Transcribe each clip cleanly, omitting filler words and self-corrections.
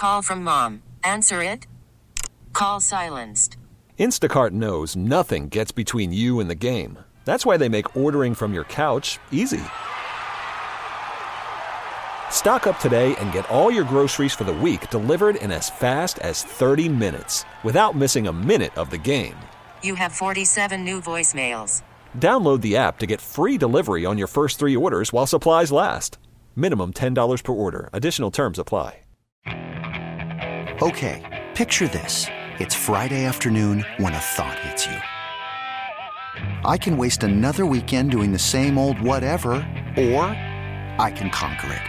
Call from mom. Answer it. Call silenced. Instacart knows nothing gets between you and the game. That's why they make ordering from your couch easy. Stock up today and get all your groceries for the week delivered in as fast as 30 minutes without missing a minute of the game. You have 47 new voicemails. Download the app to get free delivery on your first 3 orders while supplies last. Minimum $10 per order. Additional terms apply. Okay, picture this. It's Friday afternoon when a thought hits you. I can waste another weekend doing the same old whatever, or I can conquer it.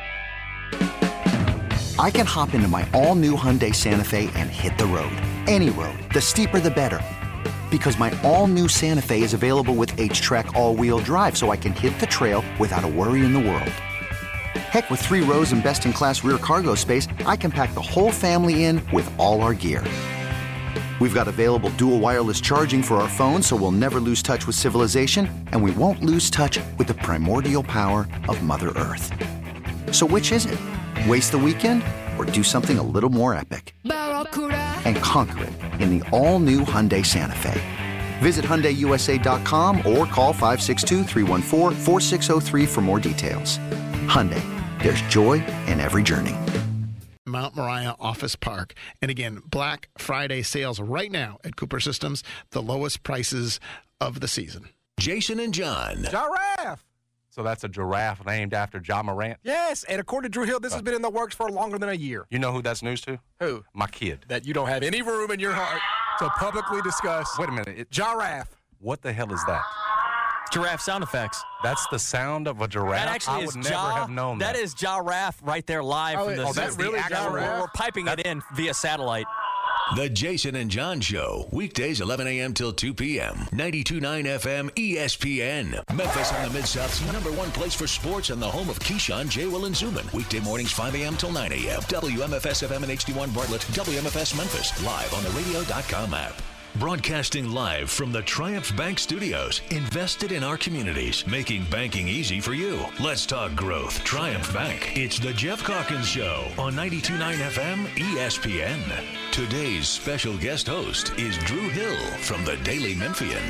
I can hop into my all-new Hyundai Santa Fe and hit the road. Any road. The steeper the better. Because my all-new Santa Fe is available with H-Track all-wheel drive, so I can hit the trail without a worry in the world. Heck, with 3 rows and best-in-class rear cargo space, I can pack the whole family in with all our gear. We've got available dual wireless charging for our phones, so we'll never lose touch with civilization, and we won't lose touch with the primordial power of Mother Earth. So which is it? Waste the weekend or do something a little more epic? And conquer it in the all-new Hyundai Santa Fe. Visit HyundaiUSA.com or call 562-314-4603 for more details. Hyundai, there's joy in every journey. Mount Moriah Office Park. And again, Black Friday sales right now at Cooper Systems, the lowest prices of the season. Jason and John. Giraffe. So that's a giraffe named after Ja Morant? Yes, and according to Drew Hill, this has been in the works for longer than a year. You know who that's news to? Who? My kid. That you don't have any room in your heart to publicly discuss. Wait a minute. Giraffe. What the hell is that? Giraffe sound effects. That's the sound of a giraffe? That actually I would never have known that. That is Giraffe right there live from the that's really Giraffe? We're piping it in via satellite. The Jason and John Show, weekdays 11 a.m. till 2 p.m. 92.9 FM ESPN. Memphis on the Mid-South's #1 place for sports and the home of Keyshawn, J. Will, and Zubin. Weekday mornings 5 a.m. till 9 a.m. WMFS FM and HD1 Bartlett, WMFS Memphis, live on the radio.com app. Broadcasting live from the Triumph Bank Studios, invested in our communities, making banking easy for you. Let's talk growth. Triumph Bank. It's the Jeff Calkins Show on 92.9 FM ESPN. Today's special guest host is Drew Hill from the Daily Memphian.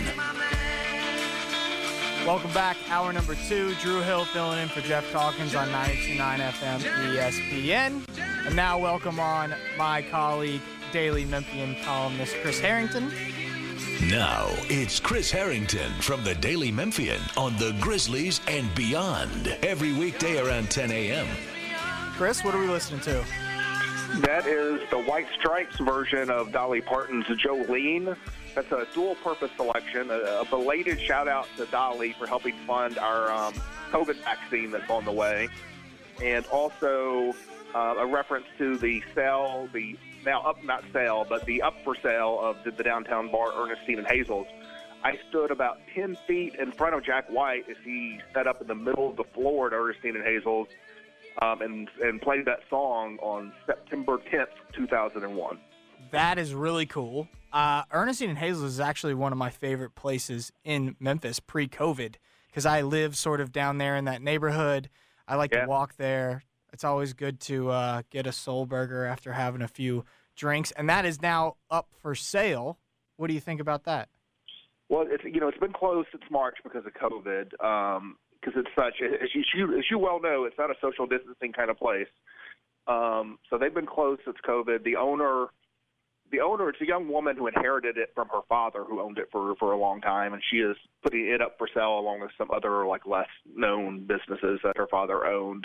Welcome back. Hour number 2. Drew Hill filling in for Jeff Calkins on 92.9 FM ESPN. And now welcome on my colleague, Daily Memphian columnist Chris Harrington. Now it's Chris Harrington from the Daily Memphian on the Grizzlies and beyond. Every weekday around 10 a.m. Chris, what are we listening to? That is the White Stripes version of Dolly Parton's Jolene. That's a dual-purpose selection, a belated shout-out to Dolly for helping fund our COVID vaccine that's on the way, and also a reference to the sale, the now up, not sale, but the up for sale of the downtown bar Ernestine and Hazel's. I stood about 10 feet in front of Jack White as he set up in the middle of the floor at Ernestine and Hazel's and played that song on September 10th, 2001. That is really cool. Ernestine and Hazel's is actually one of my favorite places in Memphis pre-COVID because I live sort of down there in that neighborhood. I like to walk there. It's always good to get a soul burger after having a few drinks, and that is now up for sale. What do you think about that? Well, it's been closed since March because of COVID. Because it's such, as you well know, it's not a social distancing kind of place. So they've been closed since COVID. The owner, it's a young woman who inherited it from her father, who owned it for a long time, and she is putting it up for sale along with some other less known businesses that her father owned.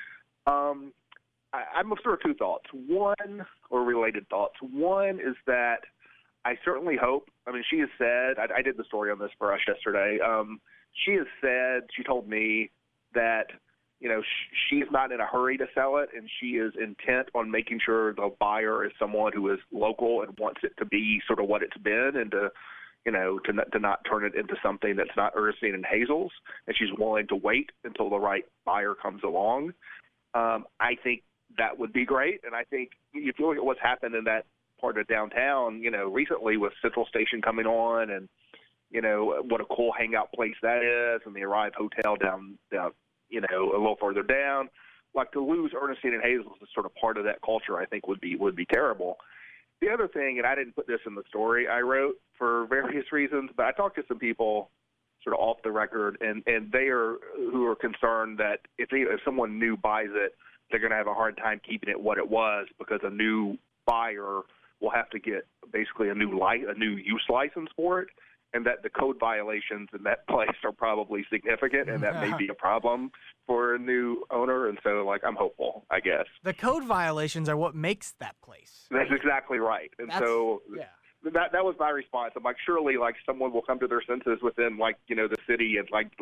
I'm of sort of two thoughts. Related thoughts. One is that I certainly hope, she has said, I did the story on this for us yesterday. She has said, she told me that, she's not in a hurry to sell it, and she is intent on making sure the buyer is someone who is local and wants it to be sort of what it's been, and to not turn it into something that's not Ernestine and Hazel's, and she's willing to wait until the right buyer comes along. I think that would be great, and I think if you look at what's happened in that part of downtown, recently with Central Station coming on, and what a cool hangout place that is, and the Arrive Hotel down a little further down. like to lose Ernestine and Hazels as sort of part of that culture, I think would be terrible. The other thing, and I didn't put this in the story I wrote for various reasons, but I talked to some people sort of off the record, and they are who are concerned that if someone new buys it, they're going to have a hard time keeping it what it was because a new buyer will have to get basically a new use license for it, and that the code violations in that place are probably significant, and that may be a problem for a new owner. And so, like, I'm hopeful, I guess. The code violations are what makes that place. That's exactly right. And that was my response. I'm like, surely, like, someone will come to their senses within, like, the city, and like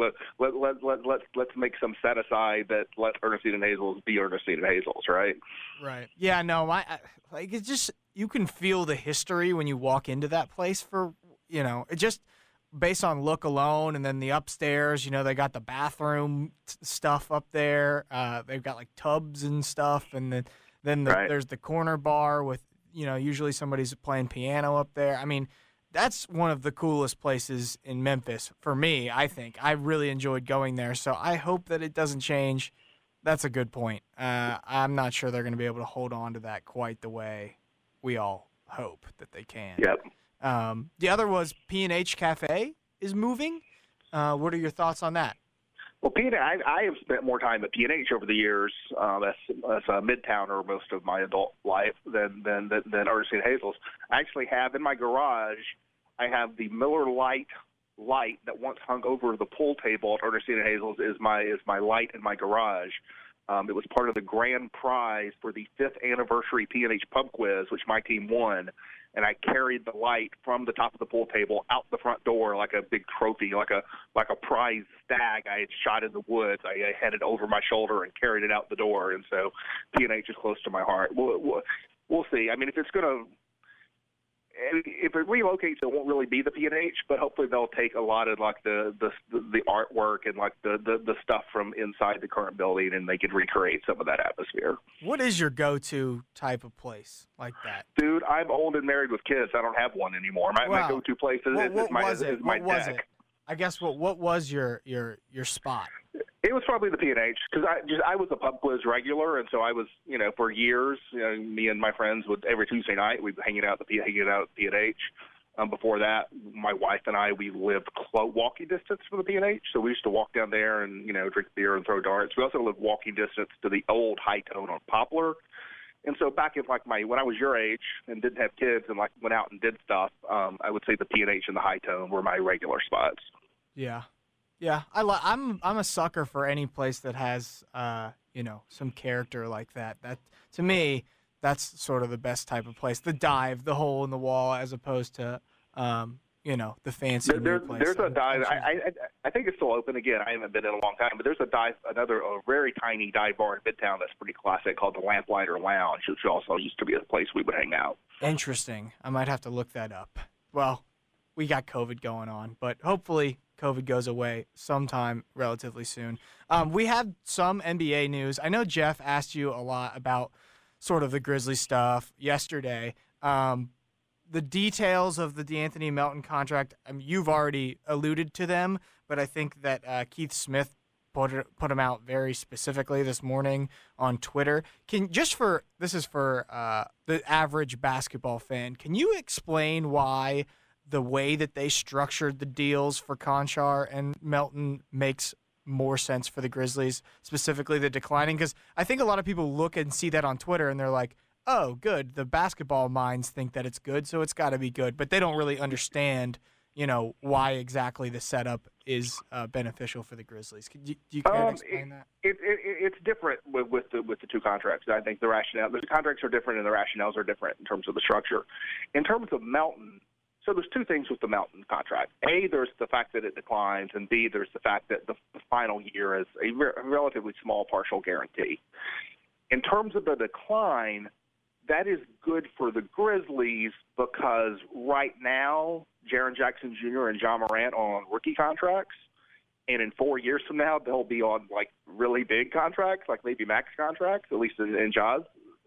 let's make some set aside that let Ernestine and Hazels be Ernestine and Hazels, right? Right. Yeah. No. Like, it's just, you can feel the history when you walk into that place. For it just based on look alone, and then the upstairs. They got the bathroom stuff up there. They've got like tubs and stuff, and then there's the corner bar with. Usually somebody's playing piano up there. I mean, that's one of the coolest places in Memphis for me, I think. I really enjoyed going there, so I hope that it doesn't change. That's a good point. I'm not sure they're going to be able to hold on to that quite the way we all hope that they can. Yep. The other was P&H Cafe is moving. What are your thoughts on that? Well, I have spent more time at P&H over the years as a Midtowner most of my adult life than Ernestine Hazels. I actually have in my garage, I have the Miller Lite light that once hung over the pool table at Ernestine and Hazels is my light in my garage. It was part of the grand prize for the 5th anniversary P&H pub quiz, which my team won. And I carried the light from the top of the pool table out the front door like a big trophy, like a prize stag I had shot in the woods. I had it over my shoulder and carried it out the door. And so P&H is close to my heart. We'll see. I mean, if it relocates, it won't really be the P&H, but hopefully they'll take a lot of like the artwork and like the stuff from inside the current building, and they can recreate some of that atmosphere. What is your go-to type of place like that? Dude, I'm old and married with kids. I don't have one anymore. My go-to place is my deck. I guess what was your spot? It was probably the P&H because I was a pub quiz regular, and so I was for years. Me and my friends would every Tuesday night we'd hang out at P&H. Before that, my wife and I we lived walking distance from the P&H, so we used to walk down there and drink beer and throw darts. We also lived walking distance to the old High Tone on Poplar. And so back in when I was your age and didn't have kids and like went out and did stuff, I would say the P&H and the High Tone were my regular spots. Yeah. I'm a sucker for any place that has some character like that. That to me, that's sort of the best type of place. The dive, the hole in the wall, as opposed to the fancy new place. There's a dive. I think it's still open again. I haven't been in a long time, but there's a dive, a very tiny dive bar in Midtown that's pretty classic called the Lamplighter Lounge, which also used to be a place we would hang out. Interesting. I might have to look that up. Well, we got COVID going on, but hopefully COVID goes away sometime relatively soon. We have some NBA news. I know Jeff asked you a lot about sort of the Grizzlies stuff yesterday. The details of the DeAnthony Melton contract, you've already alluded to them, but I think that Keith Smith put them out very specifically this morning on Twitter. This is for the average basketball fan. Can you explain why the way that they structured the deals for Konchar and Melton makes more sense for the Grizzlies, specifically the declining? Because I think a lot of people look and see that on Twitter and they're like, oh, good. The basketball minds think that it's good, so it's got to be good. But they don't really understand, why exactly the setup is beneficial for the Grizzlies. Do you care to explain that? It's different with the two contracts. I think the contracts are different and the rationales are different in terms of the structure. In terms of Melton, so there's two things with the Melton contract. A, there's the fact that it declines, and B, there's the fact that the final year is a relatively small partial guarantee. In terms of the decline, that is good for the Grizzlies because right now, Jaren Jackson Jr. and John Morant are on rookie contracts, and in 4 years from now, they'll be on like really big contracts, like maybe max contracts, at least in Ja's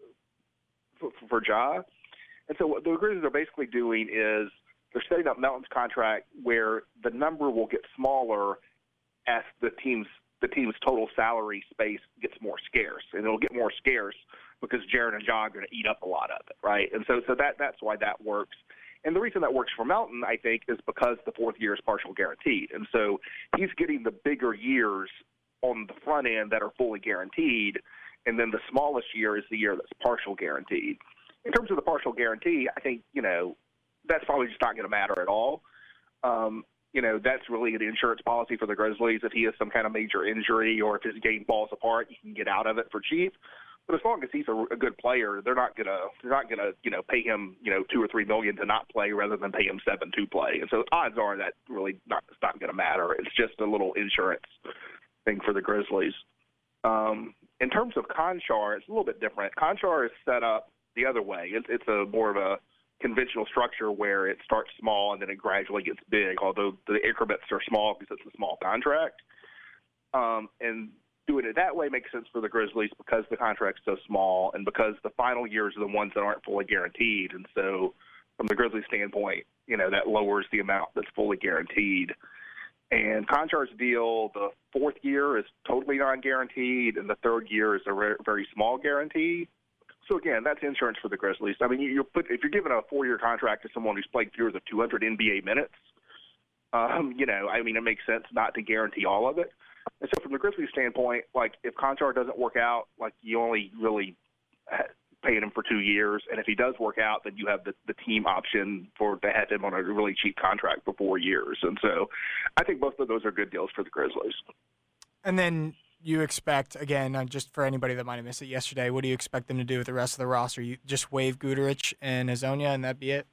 for Ja. And so what the Grizzlies are basically doing is they're setting up Melton's contract where the number will get smaller as the teams the team's total salary space gets more scarce, and it'll get more scarce because Jaron and John are going to eat up a lot of it, right? And so that's why that works. And the reason that works for Melton, I think, is because the fourth year is partial guaranteed. And so he's getting the bigger years on the front end that are fully guaranteed, and then the smallest year is the year that's partial guaranteed. In terms of the partial guarantee, I think, that's probably just not going to matter at all. That's really an insurance policy for the Grizzlies. If he has some kind of major injury or if his game falls apart, you can get out of it for cheap. But as long as he's a good player, they're not gonna pay him $2 or $3 million to not play rather than pay him $7 to play. And so odds are that really it's not going to matter. It's just a little insurance thing for the Grizzlies. In terms of Konchar, it's a little bit different. Konchar is set up the other way. It's a more of a conventional structure where it starts small and then it gradually gets big, although the increments are small because it's a small contract. And doing it that way makes sense for the Grizzlies because the contract's so small and because the final years are the ones that aren't fully guaranteed. And so from the Grizzlies standpoint, that lowers the amount that's fully guaranteed. And Konchar's deal, the fourth year is totally non-guaranteed, and the third year is a very small guarantee. So, again, that's insurance for the Grizzlies. I mean, if you're giving a 4-year contract to someone who's played fewer than 200 NBA minutes, it makes sense not to guarantee all of it. And so from the Grizzlies standpoint, if Konchar doesn't work out, you only really paying him for 2 years. And if he does work out, then you have the team option to have him on a really cheap contract for 4 years. And so I think both of those are good deals for the Grizzlies. And then you expect, again, just for anybody that might have missed it yesterday, what do you expect them to do with the rest of the roster? You just waive Guduric and Hezonja, and that'd be it?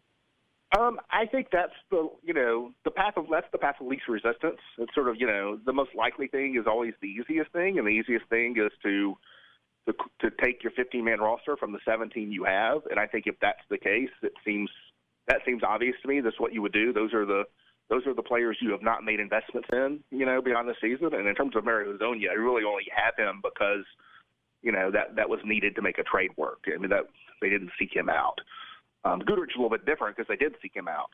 I think that's the path of least resistance. It's sort of, the most likely thing is always the easiest thing, and the easiest thing is to take your 15-man roster from the 17 you have. And I think if that's the case, that seems obvious to me. That's what you would do. Those are the players you have not made investments in, beyond the season. And in terms of Mario Hezonja, I really only have him because, that was needed to make a trade work. I mean, that they didn't seek him out. Guduric is a little bit different because they did seek him out.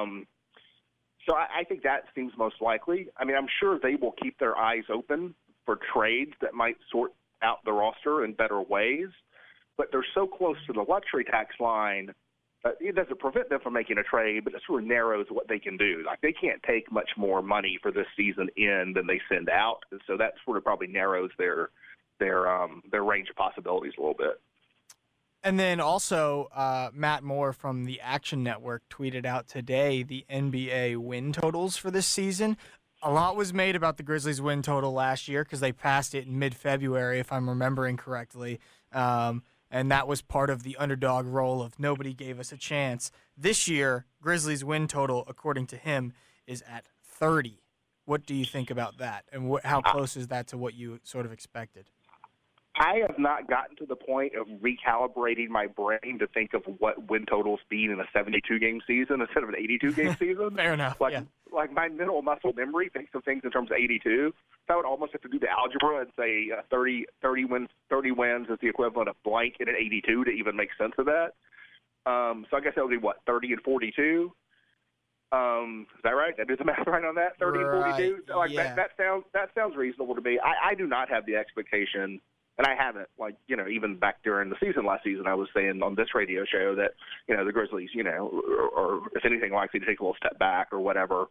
So I think that seems most likely. I mean, I'm sure they will keep their eyes open for trades that might sort out the roster in better ways, but they're so close to the luxury tax line that it doesn't prevent them from making a trade, but it sort of narrows what they can do. They can't take much more money for this season in than they send out, and so that sort of probably narrows their range of possibilities a little bit. And then also, Matt Moore from the Action Network tweeted out today the NBA win totals for this season. A lot was made about the Grizzlies' win total last year because they passed it in mid-February, if I'm remembering correctly. And that was part of the underdog role of nobody gave us a chance. This year, Grizzlies' win total, according to him, is at 30. What do you think about that? And how close is that to what you sort of expected? I have not gotten to the point of recalibrating my brain to think of what win totals mean in a 72-game season instead of an 82-game season. Fair enough. Like my mental muscle memory thinks of things in terms of 82. So I would almost have to do the algebra and say 30 wins is the equivalent of blank in an 82 to even make sense of that. So I guess that would be 30 and 42. Is that right? Did I do the math right on that? 30 and 42. Yeah. That sounds reasonable to me. I do not have the expectation. And I haven't, even back during the season last season, I was saying on this radio show that, the Grizzlies, or if anything, likely to take a little step back or whatever.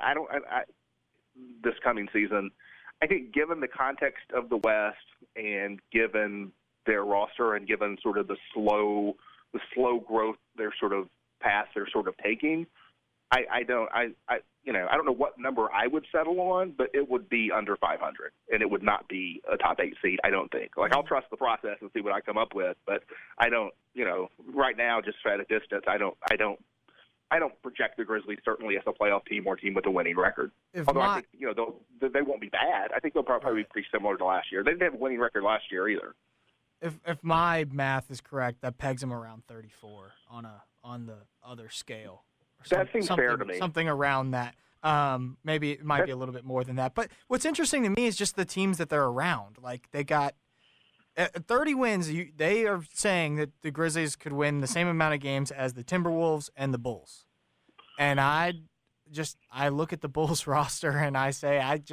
This coming season, I think given the context of the West and given their roster and given sort of the slow growth they're sort of taking, I don't know what number I would settle on, but it would be under 500, and it would not be a top 8 seed, I don't think. I'll trust the process and see what I come up with, but I don't, right now, just at a distance, I don't project the Grizzlies certainly as a playoff team or a team with a winning record. I think, they won't be bad. I think they'll probably be pretty similar to last year. They didn't have a winning record last year either. If my math is correct, that pegs them around 34 on the other scale. That seems fair to me. Something around that. Maybe it might be a little bit more than that. But what's interesting to me is just the teams that they're around. They got 30 wins. They are saying that the Grizzlies could win the same amount of games as the Timberwolves and the Bulls. And I look at the Bulls roster and I say,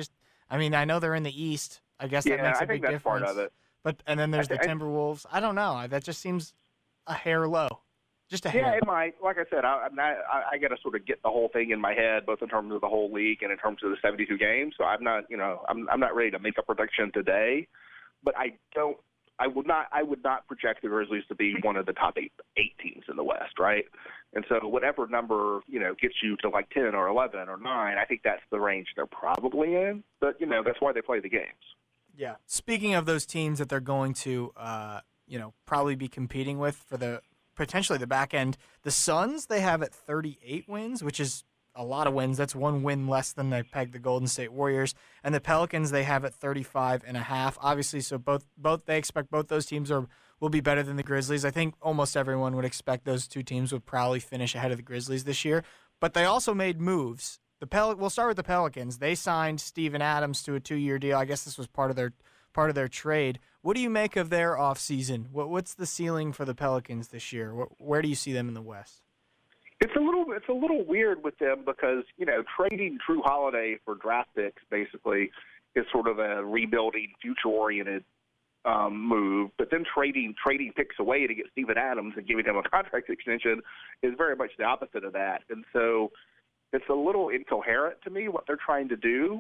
I mean, I know they're in the East. I guess that makes a big difference. Part of it. And then there's the Timberwolves. I don't know. That just seems a hair low. Just a hair. Yeah, it might. Like I said, I got to sort of get the whole thing in my head, both in terms of the whole league and in terms of the 72 games. So I'm not, I'm not ready to make a prediction today. But I would not project the Grizzlies to be one of the top eight teams in the West, right? And so whatever number, gets you to like 10 or 11 or 9, I think that's the range they're probably in. But, that's why they play the games. Yeah. Speaking of those teams that they're going to, probably be competing with for potentially the back end, the Suns, they have at 38 wins, which is a lot of wins. That's one win less than they pegged the Golden State Warriors. And the Pelicans, they have at 35.5. Obviously, so they expect both those teams will be better than the Grizzlies. I think almost everyone would expect those two teams would probably finish ahead of the Grizzlies this year. But they also made moves. We'll start with the Pelicans. They signed Steven Adams to a 2-year deal. I guess this was part of their trade. What do you make of their offseason? What's the ceiling for the Pelicans this year? Where do you see them in the West? It's a little weird with them because, trading Drew Holiday for draft picks basically is sort of a rebuilding, future-oriented move. But then trading picks away to get Steven Adams and giving him a contract extension is very much the opposite of that. And so it's a little incoherent to me what they're trying to do.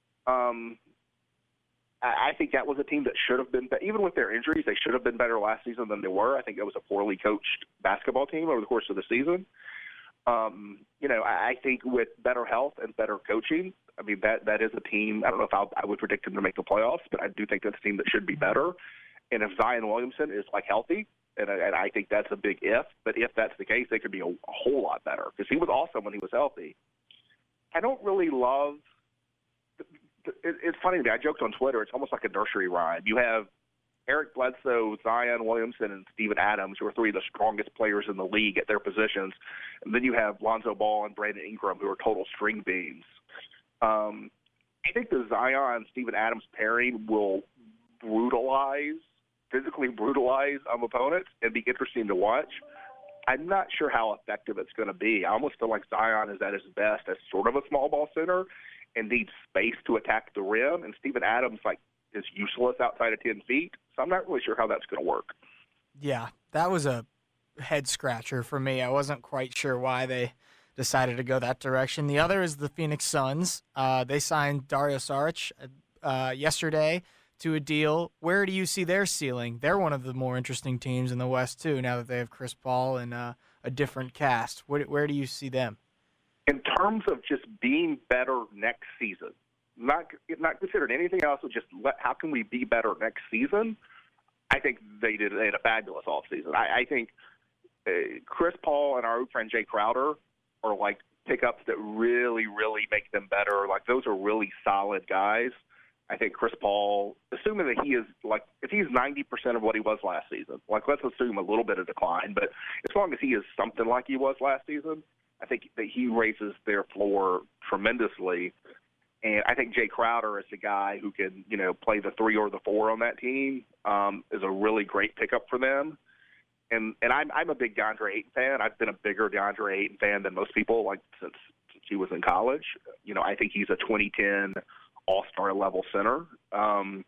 I think that was a team that should have been, even with their injuries, they should have been better last season than they were. I think it was a poorly coached basketball team over the course of the season. I think with better health and better coaching, I mean, that is a team. I don't know if I would predict them to make the playoffs, but I do think that's a team that should be better. And if Zion Williamson is healthy, and I think that's a big if, but if that's the case, they could be a whole lot better because he was awesome when he was healthy. I don't really love. It's funny to me. I joked on Twitter. It's almost like a nursery rhyme. You have Eric Bledsoe, Zion Williamson, and Steven Adams, who are three of the strongest players in the league at their positions. And then you have Lonzo Ball and Brandon Ingram, who are total string beans. I think the Zion-Steven Adams pairing will physically brutalize opponents and be interesting to watch. I'm not sure how effective it's going to be. I almost feel like Zion is at his best as sort of a small ball center and needs space to attack the rim, and Steven Adams is useless outside of 10 feet. So I'm not really sure how that's going to work. Yeah, that was a head scratcher for me. I wasn't quite sure why they decided to go that direction. The other is the Phoenix Suns. They signed Dario Saric yesterday to a deal. Where do you see their ceiling? They're one of the more interesting teams in the West too, now that they have Chris Paul and a different cast. Where do you see them? In terms of just being better next season, not considered anything else, but just how can we be better next season? I think they had a fabulous offseason. I think Chris Paul and our old friend Jay Crowder are pickups that really, really make them better. Those are really solid guys. I think Chris Paul, assuming that he is if he's 90% of what he was last season, let's assume a little bit of decline, but as long as he is something like he was last season, I think that he raises their floor tremendously. And I think Jay Crowder is the guy who can, play the 3 or the 4 on that team, is a really great pickup for them. And I'm a big DeAndre Ayton fan. I've been a bigger DeAndre Ayton fan than most people, since he was in college. I think he's a 2010 all-star level center. I'm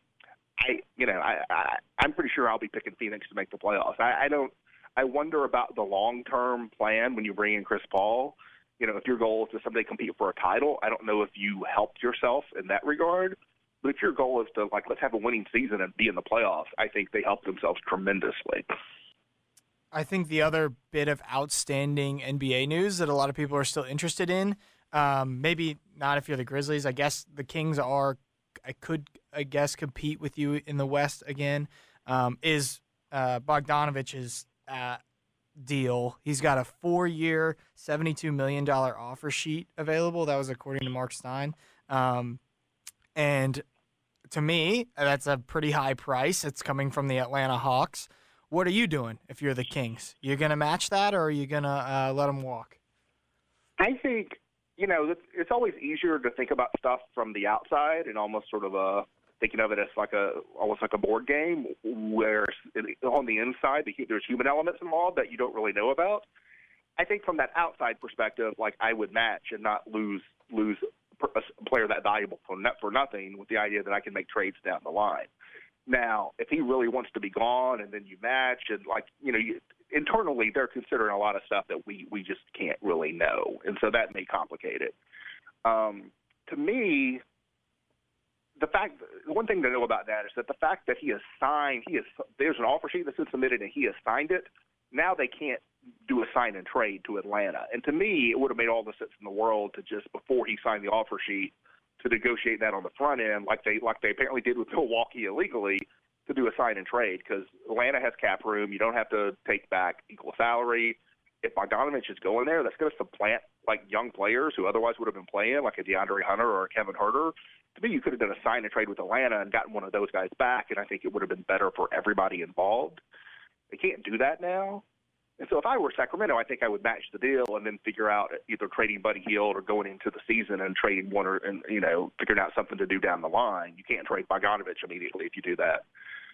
pretty sure I'll be picking Phoenix to make the playoffs. I wonder about the long-term plan when you bring in Chris Paul. If your goal is to someday compete for a title, I don't know if you helped yourself in that regard. But if your goal is to, let's have a winning season and be in the playoffs, I think they helped themselves tremendously. I think the other bit of outstanding NBA news that a lot of people are still interested in, maybe not if you're the Grizzlies. I guess the Kings could compete with you in the West again, is Bogdanovic's deal. He's got a 4-year, $72 million offer sheet available. That was according to Mark Stein. And to me, that's a pretty high price. It's coming from the Atlanta Hawks. What are you doing if you're the Kings? You're going to match that, or are you going to let him walk? I think, it's always easier to think about stuff from the outside and almost sort of thinking of it as almost like a board game, where on the inside there's human elements involved that you don't really know about. I think from that outside perspective, I would match and not lose a player that valuable for nothing with the idea that I can make trades down the line. Now, if he really wants to be gone and then you match and internally they're considering a lot of stuff that we just can't really know. And so that may complicate it. To me, the one thing to know about that is that the fact that there's an offer sheet that's been submitted and he has signed it. Now they can't do a sign and trade to Atlanta. And to me, it would have made all the sense in the world to just, before he signed the offer sheet, to negotiate that on the front end, like they apparently did with Milwaukee illegally, to do a sign and trade, because Atlanta has cap room. You don't have to take back equal salary. If Bogdanovich is going there, that's going to supplant young players who otherwise would have been playing, like a DeAndre Hunter or a Kevin Huerter. To me, you could have done a sign and trade with Atlanta and gotten one of those guys back, and I think it would have been better for everybody involved. They can't do that now. And so if I were Sacramento, I think I would match the deal and then figure out either trading Buddy Hield or going into the season and trading figuring out something to do down the line. You can't trade Bogdanovich immediately if you do that.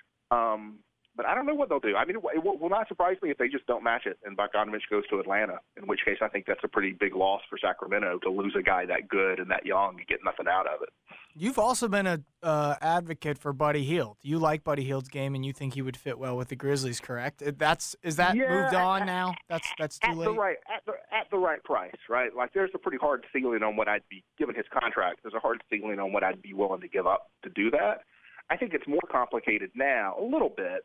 But I don't know what they'll do. I mean, it will not surprise me if they just don't match it and Bogdanovich goes to Atlanta, in which case I think that's a pretty big loss for Sacramento to lose a guy that good and that young and get nothing out of it. You've also been an advocate for Buddy Hield. You like Buddy Hield's game, and you think he would fit well with the Grizzlies, correct? Is that moved on now? That's too late? At the right price, right? Like, there's a pretty hard ceiling on what I'd be, given his contract, there's a hard ceiling on what I'd be willing to give up to do that. I think it's more complicated now, a little bit,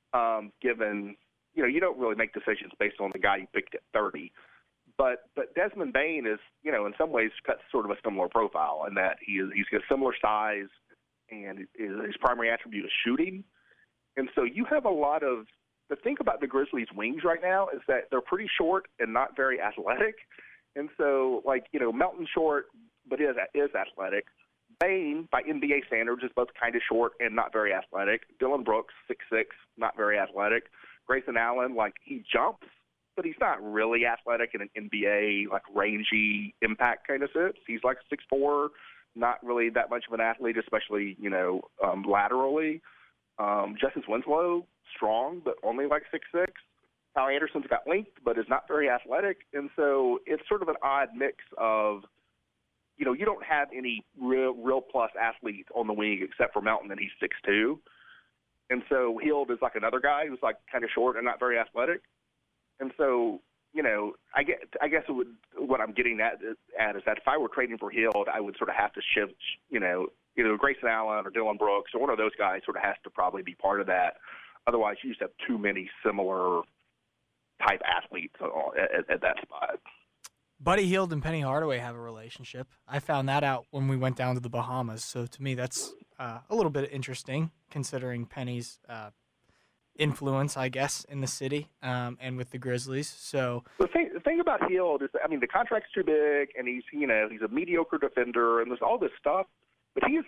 given, you don't really make decisions based on the guy you picked at 30. But Desmond Bane is, in some ways got sort of a similar profile in that he's got similar size, and his primary attribute is shooting. And so you have a lot of – the thing about the Grizzlies' wings right now is that they're pretty short and not very athletic. And so, Melton short but is athletic. Bane, by NBA standards, is both kind of short and not very athletic. Dylan Brooks, 6'6", not very athletic. Grayson Allen, he jumps, but he's not really athletic in an NBA, rangy impact kind of sense. He's 6'4", not really that much of an athlete, especially, laterally. Justice Winslow, strong, but only 6'6". Kyle Anderson's got length, but is not very athletic. And so it's sort of an odd mix of, you don't have any real plus athletes on the wing except for Melton, and he's 6'2". And so Hield is another guy who's kind of short and not very athletic. And so, I guess what I'm getting at is that if I were trading for Hield, I would sort of have to shift, either Grayson Allen or Dylan Brooks or one of those guys sort of has to probably be part of that. Otherwise, you just have too many similar type athletes at that spot. Buddy Hield and Penny Hardaway have a relationship. I found that out when we went down to the Bahamas. So to me, that's a little bit interesting, considering Penny's influence, I guess, in the city and with the Grizzlies. So the thing about Hield is, the contract's too big, and he's a mediocre defender, and there's all this stuff. But he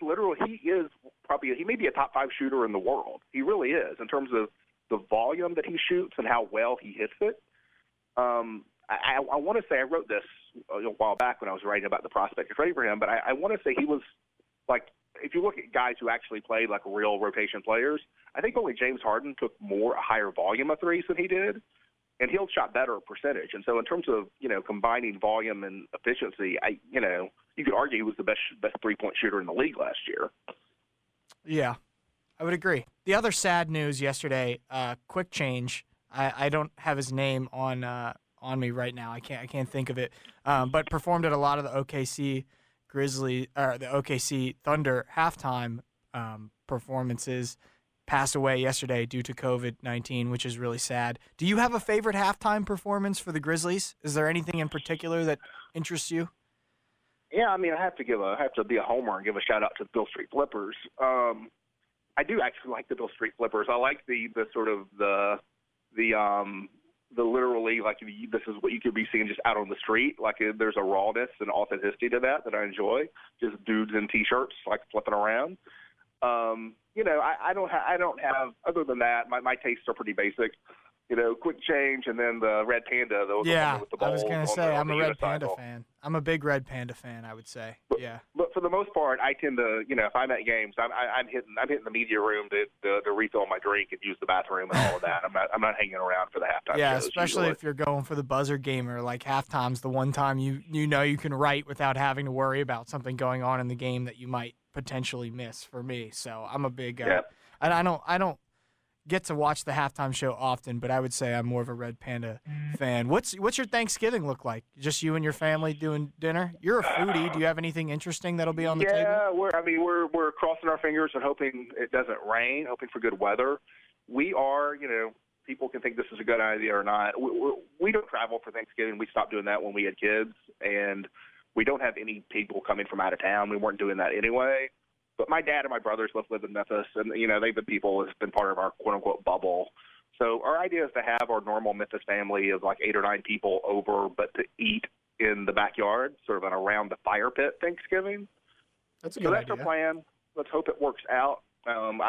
may be a top 5 shooter in the world. He really is, in terms of the volume that he shoots and how well he hits it. I want to say, I wrote this a while back when I was writing about the prospect of trading for him, but I want to say he was if you look at guys who actually played real rotation players, I think only James Harden took a higher volume of threes than he did, and Hield shot better percentage. And so in terms of, combining volume and efficiency, you could argue he was the best 3-point shooter in the league last year. Yeah, I would agree. The other sad news yesterday, quick change. I don't have his name on me right now. I can't think of it. But performed at a lot of the OKC the OKC Thunder halftime performances. Passed away yesterday due to COVID-19, which is really sad. Do you have a favorite halftime performance for the Grizzlies? Is there anything in particular that interests you? Yeah, I have to be a homer and give a shout out to the Beale Street Flippers. I do actually like the Beale Street Flippers. I like the sort of the literally, this is what you could be seeing just out on the street. There's a rawness and authenticity to that I enjoy. Just dudes in T-shirts, flipping around. I don't have, other than that, my tastes are pretty basic. quick change, and then the Red Panda. With the I was going to say, I'm a Red Panda fan. I'm a big Red Panda fan, I would say. But for the most part, I tend to, if I'm at games, I'm hitting the media room to refill my drink and use the bathroom and all of that. I'm not hanging around for the halftime shows, especially if you're going for the buzzer gamer. Like halftime's the one time you can write without having to worry about something going on in the game that you might potentially miss. For me, so I'm a big. And I don't get to watch the halftime show often, but I would say I'm more of a Red Panda fan. What's your Thanksgiving look like? Just you and your family doing dinner? You're a foodie. Do you have anything interesting that'll be on the table? Yeah, we're crossing our fingers and hoping it doesn't rain, hoping for good weather. We are, people can think this is a good idea or not. We don't travel for Thanksgiving. We stopped doing that when we had kids, and we don't have any people coming from out of town. We weren't doing that anyway. But my dad and my brothers both live in Memphis, and, they've been people that's been part of our quote-unquote bubble. So our idea is to have our normal Memphis family of like 8 or 9 people over, but to eat in the backyard, sort of an around the fire pit Thanksgiving. That's a good idea. That's our plan. Let's hope it works out. I'm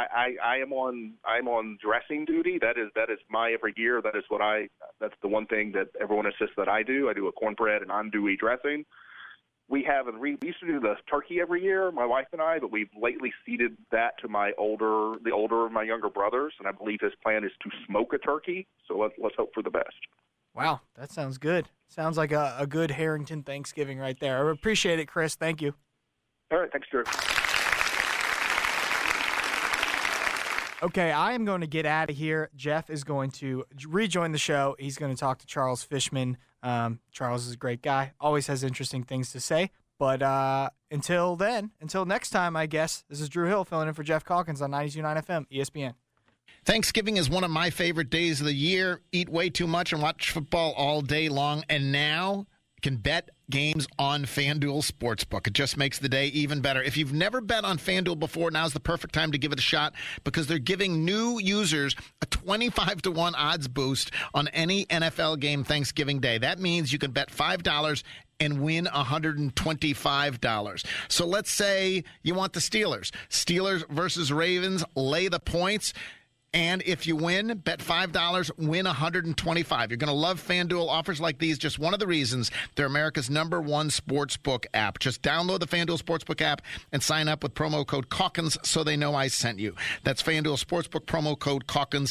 on dressing duty. That is my every year. That's the one thing that everyone insists that I do. I do a cornbread and andouille dressing. We used to do the turkey every year, my wife and I, but we've lately ceded that to the older of my younger brothers, and I believe his plan is to smoke a turkey. So let's hope for the best. Wow, that sounds good. Sounds like a good Harrington Thanksgiving right there. I appreciate it, Chris. Thank you. All right, thanks, Drew. Okay, I am going to get out of here. Jeff is going to rejoin the show. He's going to talk to Charles Fishman. Charles is a great guy, always has interesting things to say. But until next time, I guess, this is Drew Hill filling in for Jeff Calkins on 92.9 FM, ESPN. Thanksgiving is one of my favorite days of the year. Eat way too much and watch football all day long. And now can bet games on FanDuel Sportsbook. It just makes the day even better. If you've never bet on FanDuel before, now's the perfect time to give it a shot because they're giving new users a 25-1 odds boost on any NFL game Thanksgiving Day. That means you can bet $5 and win $125. So let's say you want the Steelers. Steelers versus Ravens, lay the points. And if you win, bet $5, win $125. You're going to love FanDuel offers like these. Just one of the reasons they're America's #1 sportsbook app. Just download the FanDuel Sportsbook app and sign up with promo code Calkins so they know I sent you. That's FanDuel Sportsbook promo code Calkins,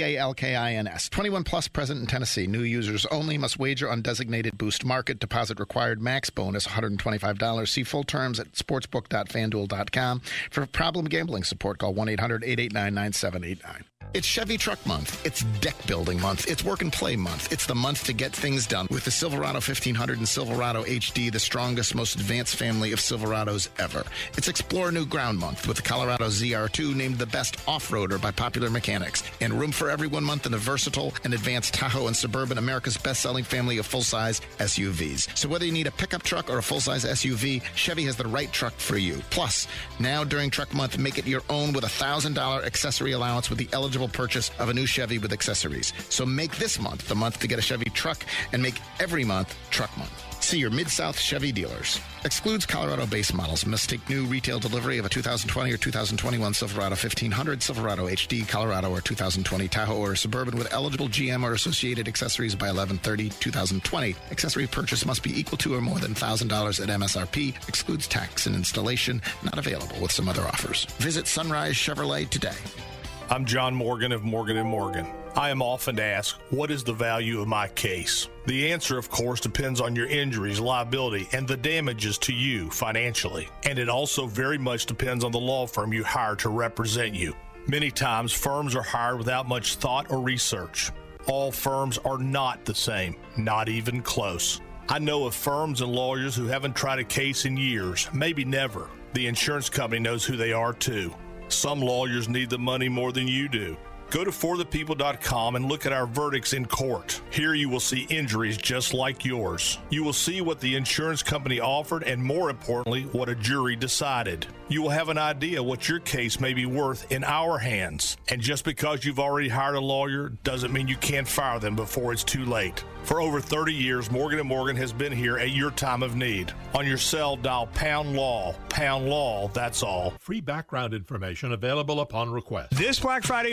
CALKINS. 21 plus, present in Tennessee. New users only, must wager on designated boost market. Deposit required, max bonus $125. See full terms at sportsbook.fanduel.com. For problem gambling support, call 1-800-889-9789. It's Chevy Truck Month. It's Deck Building Month. It's Work and Play Month. It's the month to get things done with the Silverado 1500 and Silverado HD, the strongest, most advanced family of Silverados ever. It's Explore New Ground Month with the Colorado ZR2 named the best off-roader by Popular Mechanics. And Room for Everyone Month in the versatile and advanced Tahoe and Suburban, America's best-selling family of full-size SUVs. So whether you need a pickup truck or a full-size SUV, Chevy has the right truck for you. Plus, now during Truck Month, make it your own with a $1,000 accessory allowance with the eligible purchase of a new Chevy with accessories. So make this month the month to get a Chevy truck and make every month Truck Month. See your Mid-South Chevy dealers. Excludes Colorado-based models. Must take new retail delivery of a 2020 or 2021 Silverado 1500, Silverado HD, Colorado, or 2020 Tahoe or Suburban with eligible GM or associated accessories by 11/30/2020. Accessory purchase must be equal to or more than $1,000 at MSRP. Excludes tax and installation. Not available with some other offers. Visit Sunrise Chevrolet today. I'm John Morgan of Morgan & Morgan. I am often asked, what is the value of my case? The answer, of course, depends on your injuries, liability, and the damages to you financially. And it also very much depends on the law firm you hire to represent you. Many times, firms are hired without much thought or research. All firms are not the same, not even close. I know of firms and lawyers who haven't tried a case in years, maybe never. The insurance company knows who they are, too. Some lawyers need the money more than you do. Go to forthepeople.com and look at our verdicts in court. Here you will see injuries just like yours. You will see what the insurance company offered and, more importantly, what a jury decided. You will have an idea what your case may be worth in our hands. And just because you've already hired a lawyer doesn't mean you can't fire them before it's too late. For over 30 years, Morgan & Morgan has been here at your time of need. On your cell, dial Pound Law. Pound Law, that's all. Free background information available upon request. This Black Friday weekend,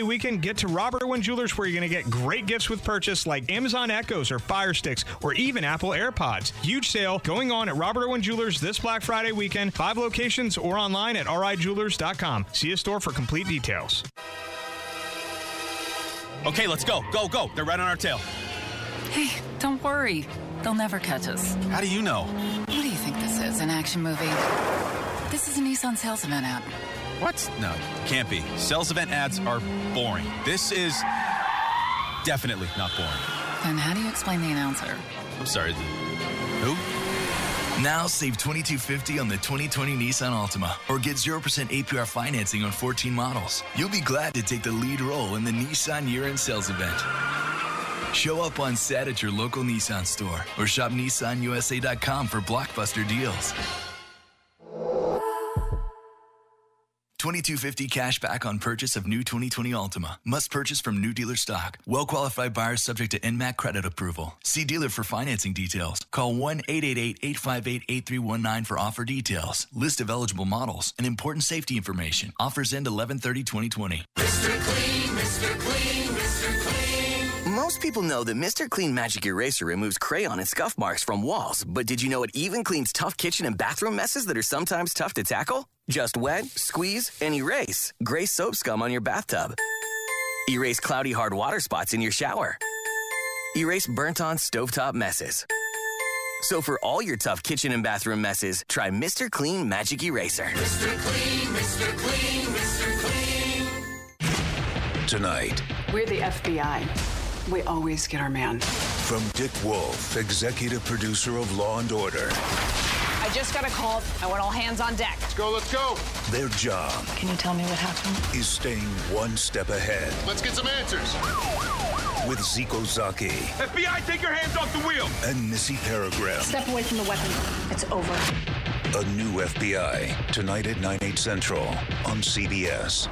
get to Robert Owen Jewelers, where you're going to get great gifts with purchase like Amazon Echoes or Fire Sticks or even Apple AirPods. Huge sale going on at Robert Owen Jewelers this Black Friday weekend. 5 locations or online at rijewelers.com. See a store for complete details. Okay, let's go. Go, go. They're right on our tail. Hey, don't worry. They'll never catch us. How do you know? What do you think this is, an action movie? This is a Nissan sales event ad. What? No, can't be. Sales event ads are boring. This is definitely not boring. Then how do you explain the announcer? I'm sorry, who? Now save $2,250 on the 2020 Nissan Altima or get 0% APR financing on 14 models. You'll be glad to take the lead role in the Nissan year-end sales event. Show up on set at your local Nissan store or shop NissanUSA.com for blockbuster deals. $2,250 cash back on purchase of new 2020 Altima. Must purchase from new dealer stock. Well-qualified buyers subject to NMAC credit approval. See dealer for financing details. Call 1-888-858-8319 for offer details. List of eligible models and important safety information. Offers end 11/30/2020. Mr. Clean, Mr. Clean, Mr. Clean. Most people know that Mr. Clean Magic Eraser removes crayon and scuff marks from walls, but did you know it even cleans tough kitchen and bathroom messes that are sometimes tough to tackle? Just wet, squeeze, and erase gray soap scum on your bathtub. Erase cloudy hard water spots in your shower. Erase burnt-on stovetop messes. So for all your tough kitchen and bathroom messes, try Mr. Clean Magic Eraser. Mr. Clean, Mr. Clean, Mr. Clean. Tonight. We're the FBI. We always get our man. From Dick Wolf, executive producer of Law & Order. I just got a call. I want all hands on deck. Let's go, let's go. Their job Can you tell me what happened? is staying one step ahead. Let's get some answers. With Zeke Ozaki. FBI, take your hands off the wheel. And Missy Peregrine. Step away from the weapon. It's over. A new FBI. Tonight at 9/8 Central on CBS.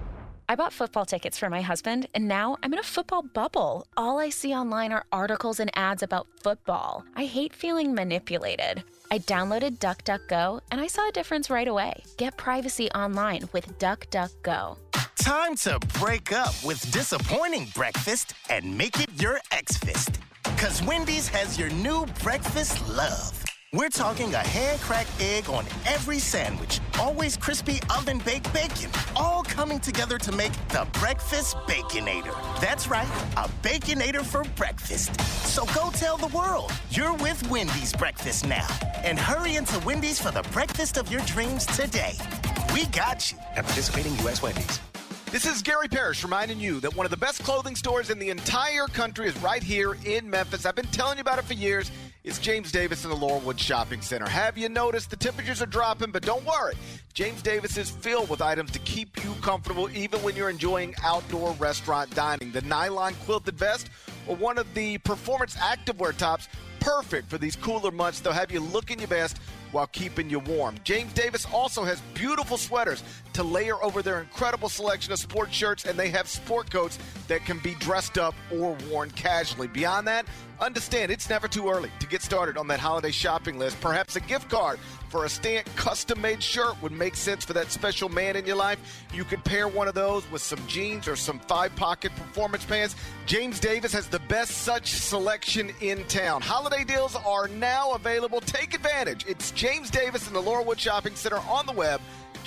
I bought football tickets for my husband, and now I'm in a football bubble. All I see online are articles and ads about football. I hate feeling manipulated. I downloaded DuckDuckGo, and I saw a difference right away. Get privacy online with DuckDuckGo. Time to break up with disappointing breakfast and make it your X-Fist. Because Wendy's has your new breakfast love. We're talking a hand-cracked egg on every sandwich, always crispy oven-baked bacon, all coming together to make the Breakfast Baconator. That's right, a Baconator for breakfast. So go tell the world you're with Wendy's breakfast now. And hurry into Wendy's for the breakfast of your dreams today. We got you. At participating U.S. Wendy's. This is Gary Parrish reminding you that one of the best clothing stores in the entire country is right here in Memphis. I've been telling you about it for years. It's James Davis in the Laurelwood Shopping Center. Have you noticed the temperatures are dropping? But don't worry. James Davis is filled with items to keep you comfortable even when you're enjoying outdoor restaurant dining. The nylon quilted vest or one of the performance activewear tops, perfect for these cooler months. They'll have you looking your best while keeping you warm. James Davis also has beautiful sweaters to layer over their incredible selection of sports shirts, and they have sport coats that can be dressed up or worn casually. Beyond that, understand it's never too early to get started on that holiday shopping list. Perhaps a gift card for a Stant custom-made shirt would make sense for that special man in your life. You could pair one of those with some jeans or some 5-pocket performance pants. James Davis has the best such selection in town. Holiday deals are now available. Take advantage. It's James Davis in the Laurelwood Shopping Center on the web,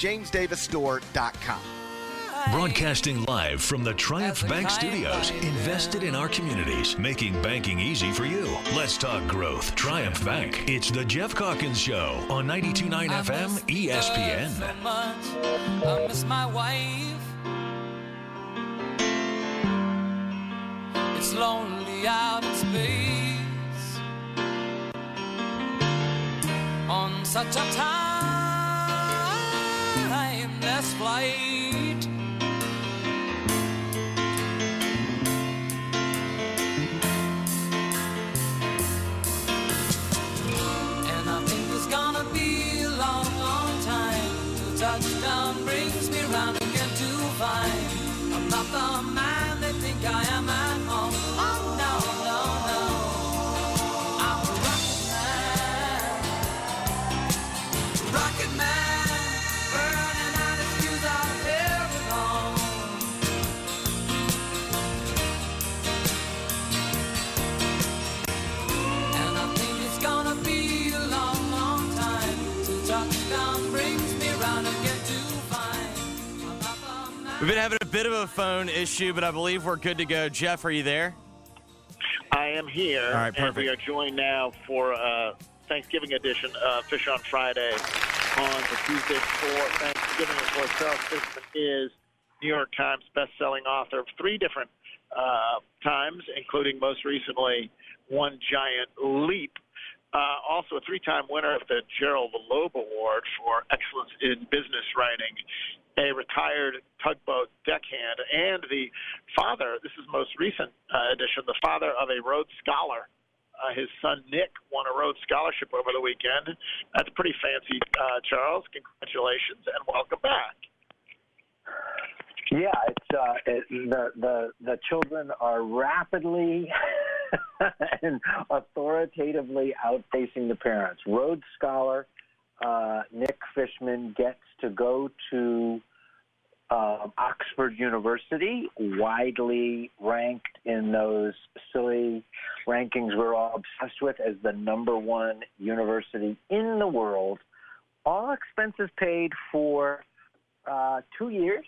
jamesdavisstore.com. Broadcasting live from the Triumph Bank Studios, invested in our communities, making banking easy for you. Let's talk growth. Triumph Bank. It's the Jeff Calkins Show on 92.9 FM ESPN. So much. I miss my wife. It's lonely out in space on such a timeless flight. Gonna be a long, long time till touchdown brings me round again to find I'm not the man they think I am at home. Oh no, no, no, I'm a rocket man, burning out his fuse out here We've been having a bit of a phone issue, but I believe we're good to go. Jeff, are you there? I am here. All right, perfect. And we are joined now for Thanksgiving edition of Fish on Friday on the Tuesday before Thanksgiving. Of course, Charles Fishman is New York Times best-selling author of 3 different times, including most recently One Giant Leap. Also a 3-time winner of the Gerald Loeb Award for Excellence in Business Writing, a retired tugboat deckhand, and the father, this is most recent edition, the father of a Rhodes Scholar. His son, Nick, won a Rhodes Scholarship over the weekend. That's pretty fancy, Charles. Congratulations, and welcome back. Yeah, the children are rapidly and authoritatively outpacing the parents. Rhodes Scholar Nick Fishman gets to go to Oxford University, widely ranked in those silly rankings we're all obsessed with as the #1 university in the world. All expenses paid for 2 years.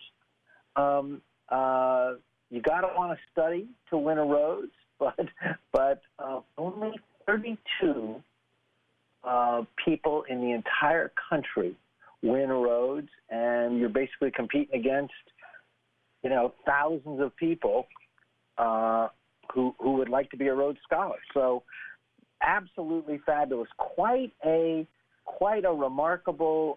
You got to want to study to win a Rhodes, but only 32 people in the entire country win a Rhodes, and you're basically competing against, thousands of people who would like to be a Rhodes Scholar. So, absolutely fabulous. Quite a remarkable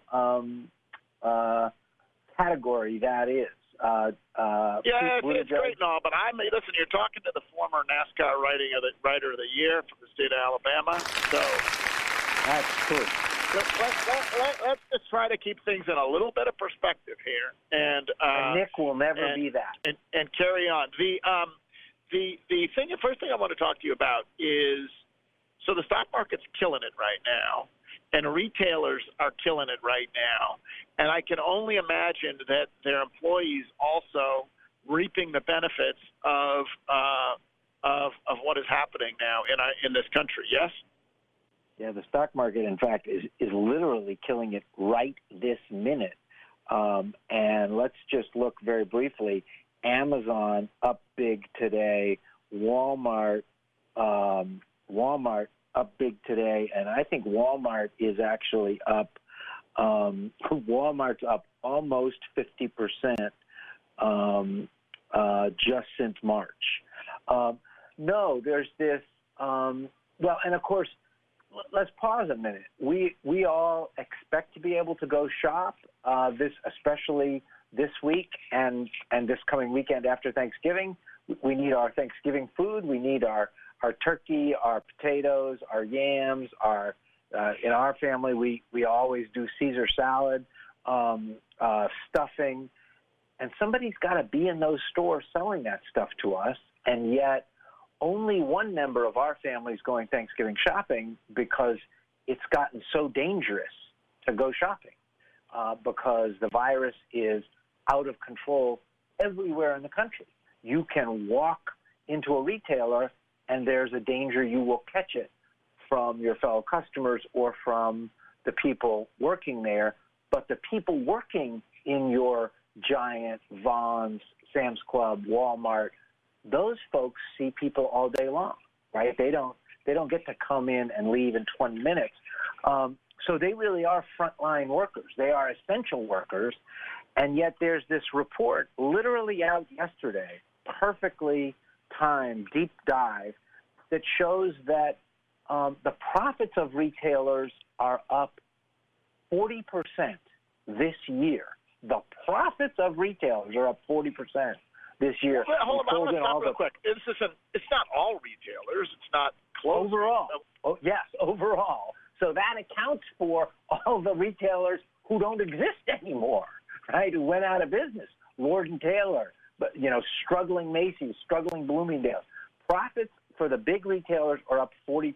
category that is. It's great and all, but listen, you're talking to the former NASCAR Writer of the Year from the state of Alabama, so that's true. Let's just try to keep things in a little bit of perspective here, and Nick will never be that. And carry on. The first thing I want to talk to you about is, so the stock market's killing it right now, and retailers are killing it right now, and I can only imagine that their employees also reaping the benefits of what is happening now in this country. Yes. Yeah, the stock market, in fact, is literally killing it right this minute. And let's just look very briefly. Amazon up big today. Walmart up big today, and I think Walmart is actually up. Walmart's up almost 50% just since March. No, there's this. And of course, let's pause a minute. We all expect to be able to go shop especially this week and this coming weekend after Thanksgiving. We need our Thanksgiving food. We need our turkey, our potatoes, our yams. In our family, we always do Caesar salad, stuffing, and somebody's got to be in those stores selling that stuff to us, and yet only one member of our family is going Thanksgiving shopping because it's gotten so dangerous to go shopping because the virus is out of control everywhere in the country. You can walk into a retailer and there's a danger you will catch it from your fellow customers or from the people working there. But the people working in your Giant, Vons, Sam's Club, Walmart, those folks see people all day long, right? They don't get to come in and leave in 20 minutes. So they really are frontline workers. They are essential workers. And yet there's this report literally out yesterday, perfectly timed, deep dive, that shows that the profits of retailers are up 40% this year. The profits of retailers are up 40% this year. Well, hold on, I want to stop real quick. It's not all retailers. It's not closing. Overall. Yes, overall. So that accounts for all the retailers who don't exist anymore, right, who went out of business. Lord & Taylor, but struggling Macy's, struggling Bloomingdale's. Profits for the big retailers are up 40%.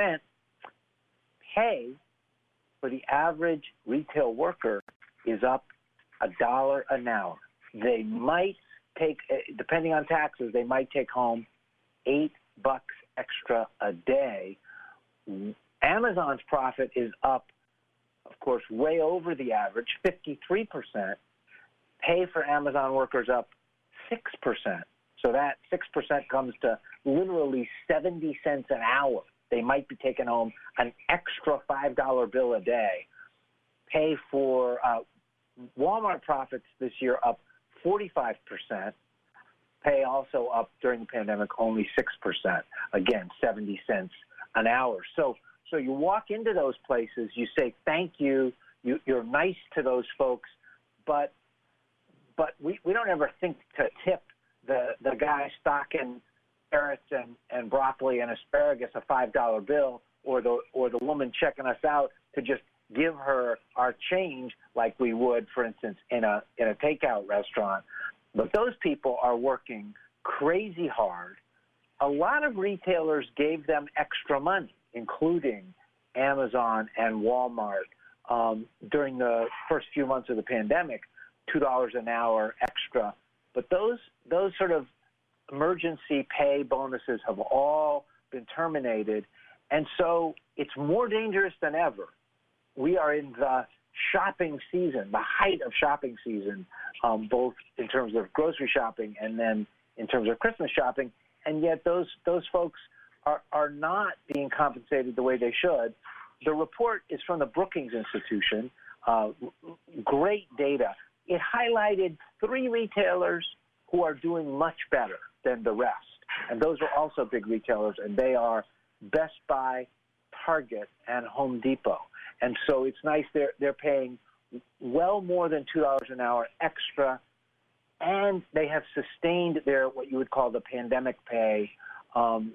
Pay for the average retail worker is up $1 an hour. They might take, depending on taxes, they might take home $8 extra a day. Amazon's profit is up, of course, way over the average, 53%. Pay for Amazon workers up 6%. So that 6% comes to literally 70 cents an hour. They might be taking home an extra $5 bill a day. Pay for Walmart profits this year up 45%. Pay also up during the pandemic only 6%. Again, 70 cents an hour. So you walk into those places, you say thank you, you're nice to those folks, but we don't ever think to tip the guy stocking carrots and broccoli and asparagus a $5 bill, or the woman checking us out to just give her our change like we would, for instance, in a takeout restaurant. But those people are working crazy hard. A lot of retailers gave them extra money, including Amazon and Walmart, during the first few months of the pandemic, $2 an hour extra. But those sort of emergency pay bonuses have all been terminated, and so it's more dangerous than ever. We are in the shopping season, the height of shopping season, both in terms of grocery shopping and then in terms of Christmas shopping, and yet those folks are not being compensated the way they should. The report is from the Brookings Institution. Great data. It highlighted 3 retailers who are doing much better than the rest, and those are also big retailers, and they are Best Buy, Target, and Home Depot. And so it's nice they're paying well more than $2 an hour extra, and they have sustained their what you would call the pandemic pay when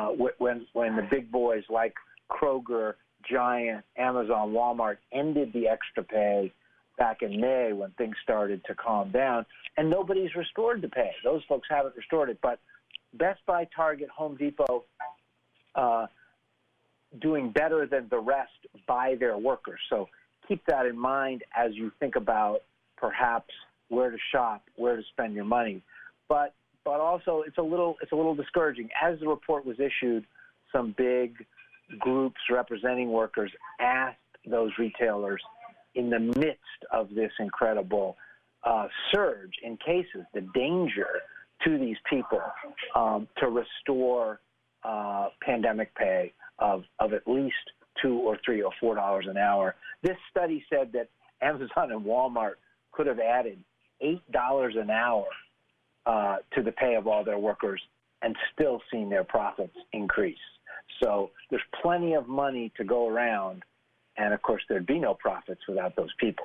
the big boys like Kroger, Giant, Amazon, Walmart ended the extra pay back in May when things started to calm down, and nobody's restored the pay. Those folks haven't restored it, but Best Buy, Target, Home Depot doing better than the rest by their workers. So keep that in mind as you think about perhaps where to shop, where to spend your money. But also it's a little discouraging. As the report was issued, some big groups representing workers asked those retailers in the midst of this incredible surge in cases, the danger to these people, to restore pandemic pay of at least $2 or $3 or $4 an hour. This study said that Amazon and Walmart could have added $8 an hour to the pay of all their workers and still seen their profits increase. So there's plenty of money to go around, and of course there'd be no profits without those people.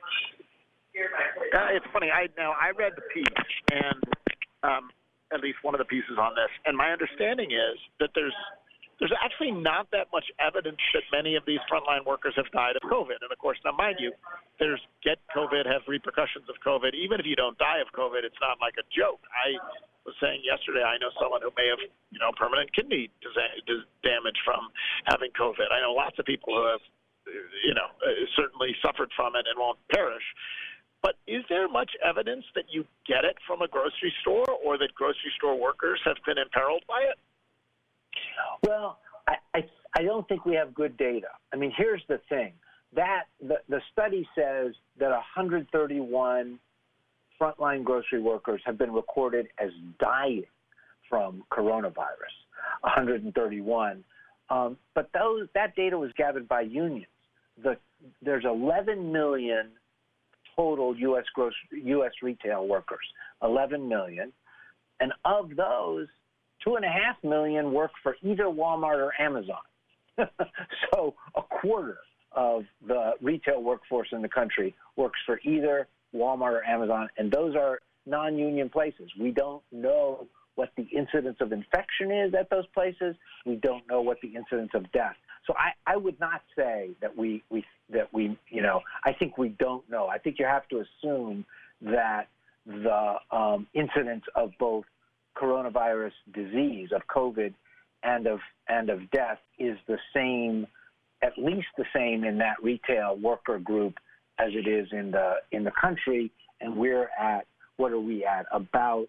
It's funny. I read the piece, and at least one of the pieces on this, and my understanding is that there's actually not that much evidence that many of these frontline workers have died of COVID. And of course, now mind you, there's get COVID, have repercussions of COVID. Even if you don't die of COVID, it's not like a joke. I was saying yesterday, I know someone who may have, permanent kidney damage from having COVID. I know lots of people who have, certainly suffered from it and won't perish. But is there much evidence that you get it from a grocery store, or that grocery store workers have been imperiled by it? Well, I don't think we have good data. I mean, here's the thing. That the study says that 131 frontline grocery workers have been recorded as dying from coronavirus, 131. But that data was gathered by unions. There's 11 million total U.S. retail workers, 11 million. And of those, 2.5 million work for either Walmart or Amazon. So a quarter of the retail workforce in the country works for either Walmart or Amazon, and those are non-union places. We don't know what the incidence of infection is at those places. We don't know what the incidence of death. So I would not say that we I think we don't know. I think you have to assume that the incidence of both coronavirus disease, of COVID, and of death is the same, at least the same in that retail worker group as it is in the country. And we're at, what are we at? About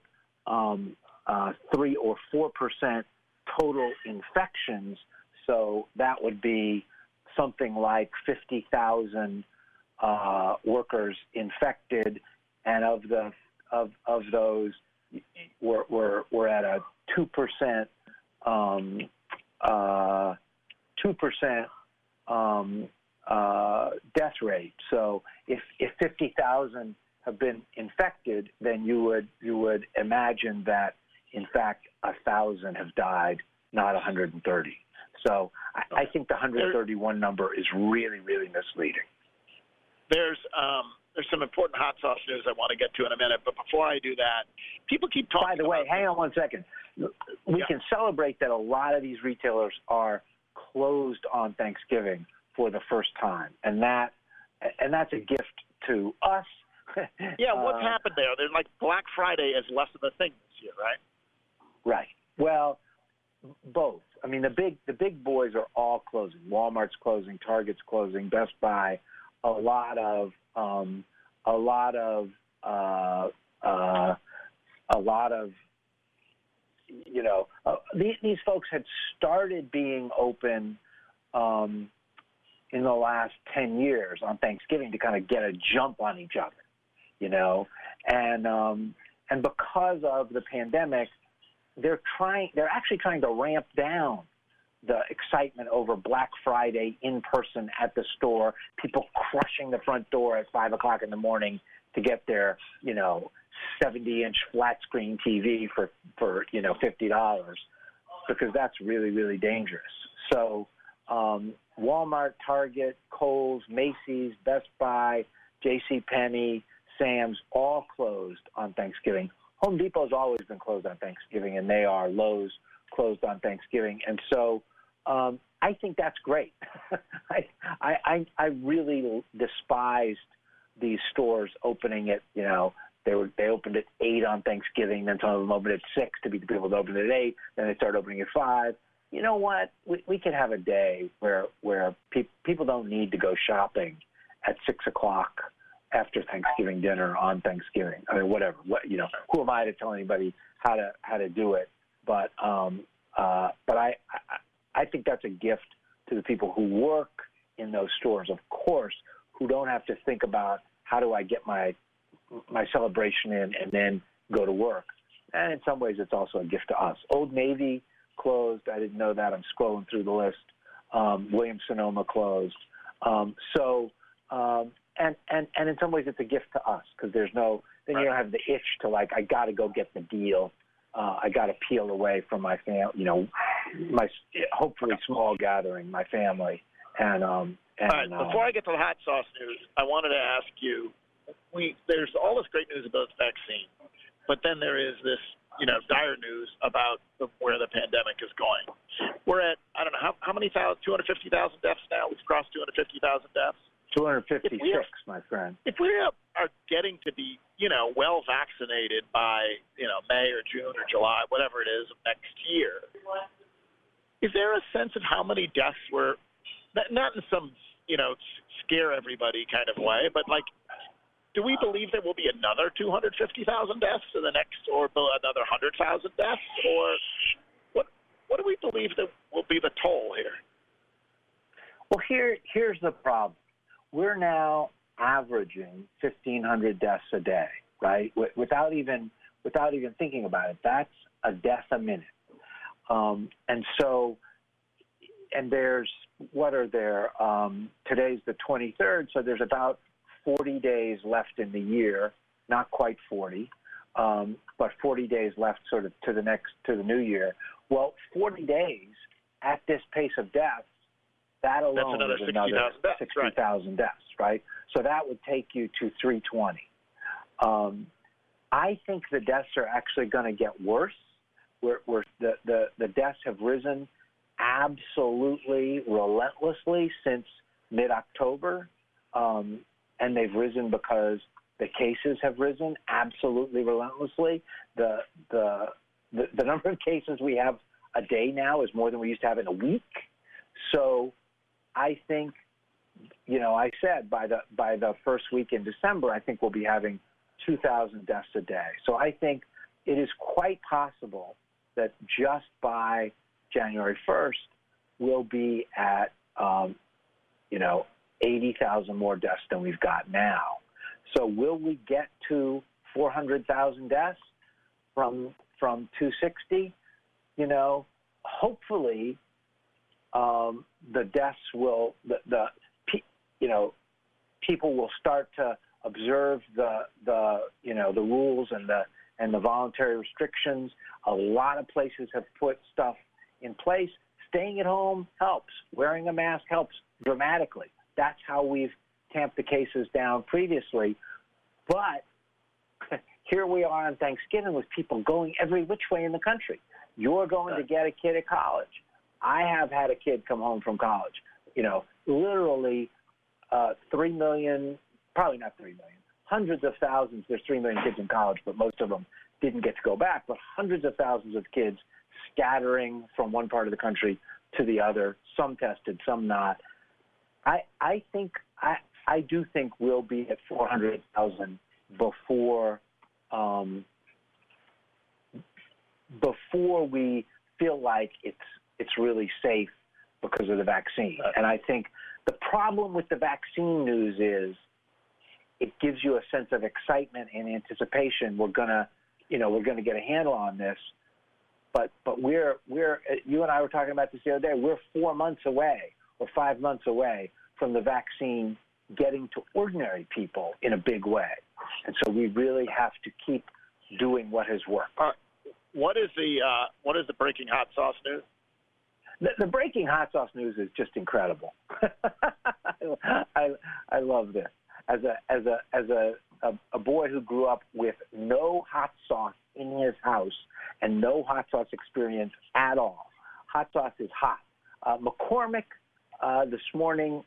3 or 4% total infections. So that would be something like 50,000 workers infected and of those, we're at a 2% death rate. So if 50,000 have been infected, then you would imagine that in fact 1,000 have died, not 130. So I think the 131 number is really, really misleading. There's some important hot sauce news I want to get to in a minute, but before I do that, people keep talking. By the way, hang on one second. We can celebrate that a lot of these retailers are closed on Thanksgiving for the first time, and that's a gift to us. Yeah, what's happened there? There's like Black Friday is less of a thing this year, right? Right. Well, both. I mean, the big boys are all closing. Walmart's closing, Target's closing, Best Buy. A lot of these folks had started being open in the last 10 years on Thanksgiving to kind of get a jump on each other, and because of the pandemic, they're actually trying to ramp down the excitement over Black Friday in person at the store, people crushing the front door at 5 o'clock in the morning to get their, 70-inch flat screen TV for $50, because that's really, really dangerous. So Walmart, Target, Kohl's, Macy's, Best Buy, JCPenney, Sam's, all closed on Thanksgiving. Home Depot's always been closed on Thanksgiving, and they are. Lowe's closed on Thanksgiving. And so I think that's great. I really despised these stores opening at, they opened at 8 on Thanksgiving, then some of them opened at 6 to beat the people that opened at 8, then they started opening at 5. You know what? We could have a day where people don't need to go shopping at 6 o'clock after Thanksgiving dinner on Thanksgiving. I mean, whatever. Who am I to tell anybody how to do it? But I think that's a gift to the people who work in those stores, of course, who don't have to think about how do I get my celebration in and then go to work. And in some ways, it's also a gift to us. Old Navy closed. I didn't know that. I'm scrolling through the list. Williams-Sonoma closed. And in some ways, it's a gift to us because then you don't have the itch to I got to go get the deal. I got to peel away from my family, my hopefully small gathering, my family. All right, before I get to the hot sauce news, I wanted to ask you, there's all this great news about the vaccine, but then there is this, dire news about where the pandemic is going. We're at, I don't know, how many 250,000 deaths now? We've crossed 250,000 deaths. 256, my friend. If we are getting to be, well vaccinated by, May or June or July, whatever it is of next year, is there a sense of how many deaths were, not in some, scare everybody kind of way, but do we believe there will be another 250,000 deaths in the next, or another 100,000 deaths, or what do we believe that will be the toll here? Well, here's the problem. We're now averaging 1,500 deaths a day, right? Without even thinking about it, that's a death a minute. And there's, what are there? Today's the 23rd, so there's about 40 days left in the year, not quite 40, but 40 days left sort of to the new year. Well, 40 days at this pace of deaths, that alone is another 60,000 deaths, right? So that would take you to 320. I think the deaths are actually going to get worse. The deaths have risen absolutely relentlessly since mid-October, and they've risen because the cases have risen absolutely relentlessly. The number of cases we have a day now is more than we used to have in a week. So I think, I said by the first week in December, I think we'll be having 2,000 deaths a day. So I think it is quite possible that just by January 1st, we'll be at, 80,000 more deaths than we've got now. So will we get to 400,000 deaths from 260? You know, hopefully the deaths will, people will start to observe the rules and the voluntary restrictions. A lot of places have put stuff in place. Staying at home helps. Wearing a mask helps dramatically. That's how we've tamped the cases down previously. But here we are on Thanksgiving with people going every which way in the country. You're going to get a kid at college. I have had a kid come home from college. You know, literally 3 million, probably not 3 million, hundreds of thousands. There's 3 million kids in college, but most of them didn't get to go back. But hundreds of thousands of kids scattering from one part of the country to the other, some tested, some not. I do think we'll be at 400,000 before we feel like it's really safe because of the vaccine. And I think the problem with the vaccine news is it gives you a sense of excitement and anticipation. We're gonna get a handle on this. But we're you and I were talking about this the other day. We're 4 months away or 5 months away from the vaccine getting to ordinary people in a big way. And so we really have to keep doing what has worked. What is the breaking hot sauce news? The breaking hot sauce news is just incredible. I love this. As a boy who grew up with no hot sauce in his house and no hot sauce experience at all, hot sauce is hot. McCormick this morning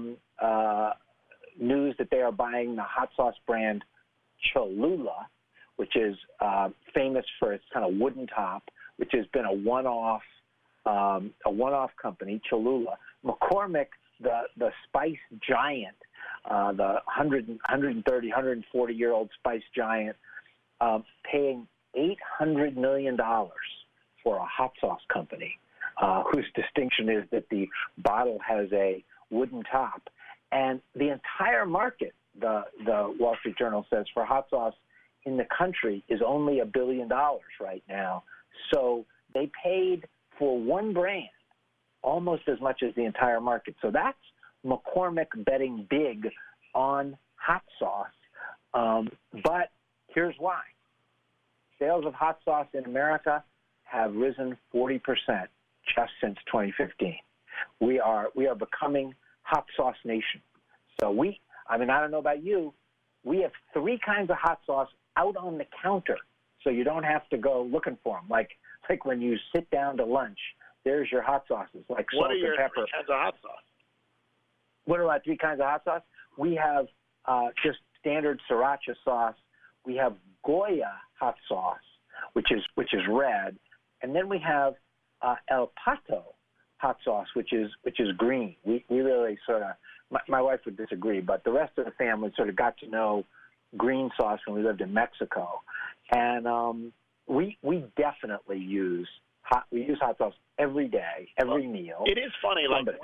news that they are buying the hot sauce brand Cholula, which is famous for its kind of wooden top, which has been a one-off company, Cholula. McCormick, the spice giant, the 130, 140-year-old spice giant, paying $800 million for a hot sauce company whose distinction is that the bottle has a wooden top. And the entire market, the Wall Street Journal says, for hot sauce in the country is only $1 billion right now. So they paid for one brand almost as much as the entire market. So that's McCormick betting big on hot sauce. But here's why. Sales of hot sauce in America have risen 40% just since 2015. We are becoming hot sauce nation. So I don't know about you, we have 3 kinds of hot sauce out on the counter, so you don't have to go looking for them. Like when you sit down to lunch, there's your hot sauces, like salt and pepper. What are your 3 kinds of hot sauce? What are our 3 kinds of hot sauce? We have just standard sriracha sauce. We have Goya hot sauce, which is red, and then we have El Pato hot sauce, which is green. We really sort of, my wife would disagree, but the rest of the family sort of got to know green sauce when we lived in Mexico, and we definitely use hot sauce every day, every meal. It is funny,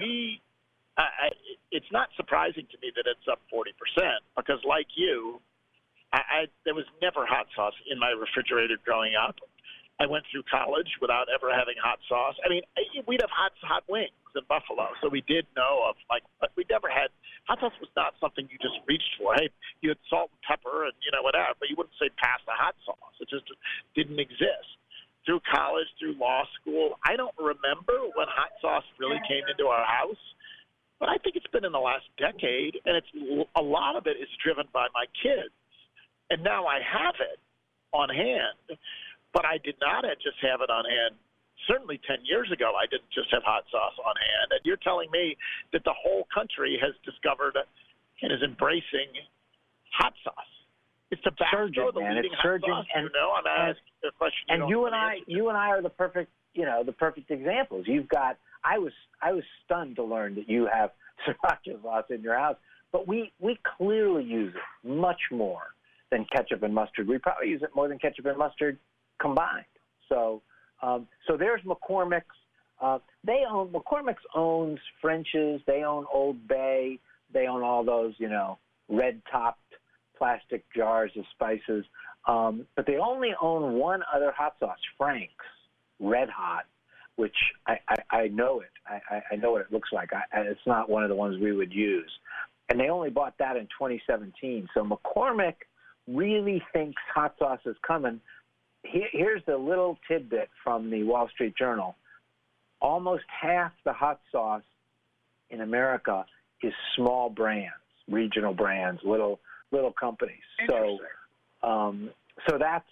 it's not surprising to me that it's up 40% because, like you, there was never hot sauce in my refrigerator growing up. I went through college without ever having hot sauce. I mean, we'd have hot wings in Buffalo, so we did know of, but we never had – hot sauce was not something you just reached for. Hey, you had salt and pepper and, whatever, but you wouldn't say pass the hot sauce. It just didn't exist. Through college, through law school, I don't remember when hot sauce really came into our house, but I think it's been in the last decade, and a lot of it is driven by my kids. And now I have it on hand, but I did not just have it on hand. Certainly 10 years ago, I didn't just have hot sauce on hand. And you're telling me that the whole country has discovered and is embracing hot sauce. It's Tabasco, the leading hot sauce. I'm asking the question. And you and I are the perfect examples. You've got. I was stunned to learn that you have sriracha sauce in your house, but we clearly use it much more than ketchup and mustard. We probably use it more than ketchup and mustard combined. So there's McCormick's. McCormick's owns French's. They own Old Bay. They own all those, red-topped plastic jars of spices. But they only own one other hot sauce, Frank's Red Hot, which I know it. I know what it looks like. It's not one of the ones we would use. And they only bought that in 2017. So McCormick really thinks hot sauce is coming. Here's the little tidbit from the Wall Street Journal. Almost half the hot sauce in America is small brands, regional brands, little companies. So that's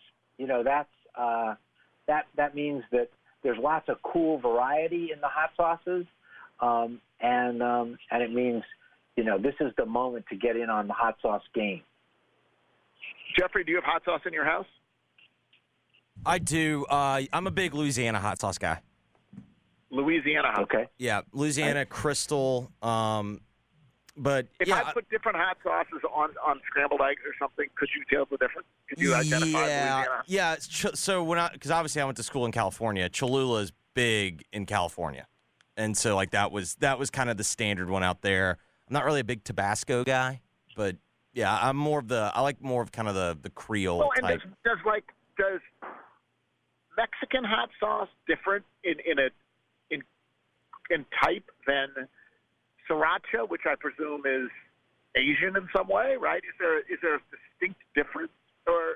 that means that there's lots of cool variety in the hot sauces, and it means this is the moment to get in on the hot sauce game. Jeffrey, do you have hot sauce in your house? I do. I'm a big Louisiana hot sauce guy. Louisiana hot sauce. Okay. Yeah, Louisiana, Crystal. But if I put different hot sauces on scrambled eggs or something, could you tell the difference? Could you identify Louisiana? Yeah. So because obviously I went to school in California, Cholula is big in California, and so like that was kind of the standard one out there. I'm not really a big Tabasco guy, but yeah, I like more of kind of the Creole type. And does Mexican hot sauce different in type than Sriracha, which I presume is Asian in some way, right? Is there a distinct difference? Or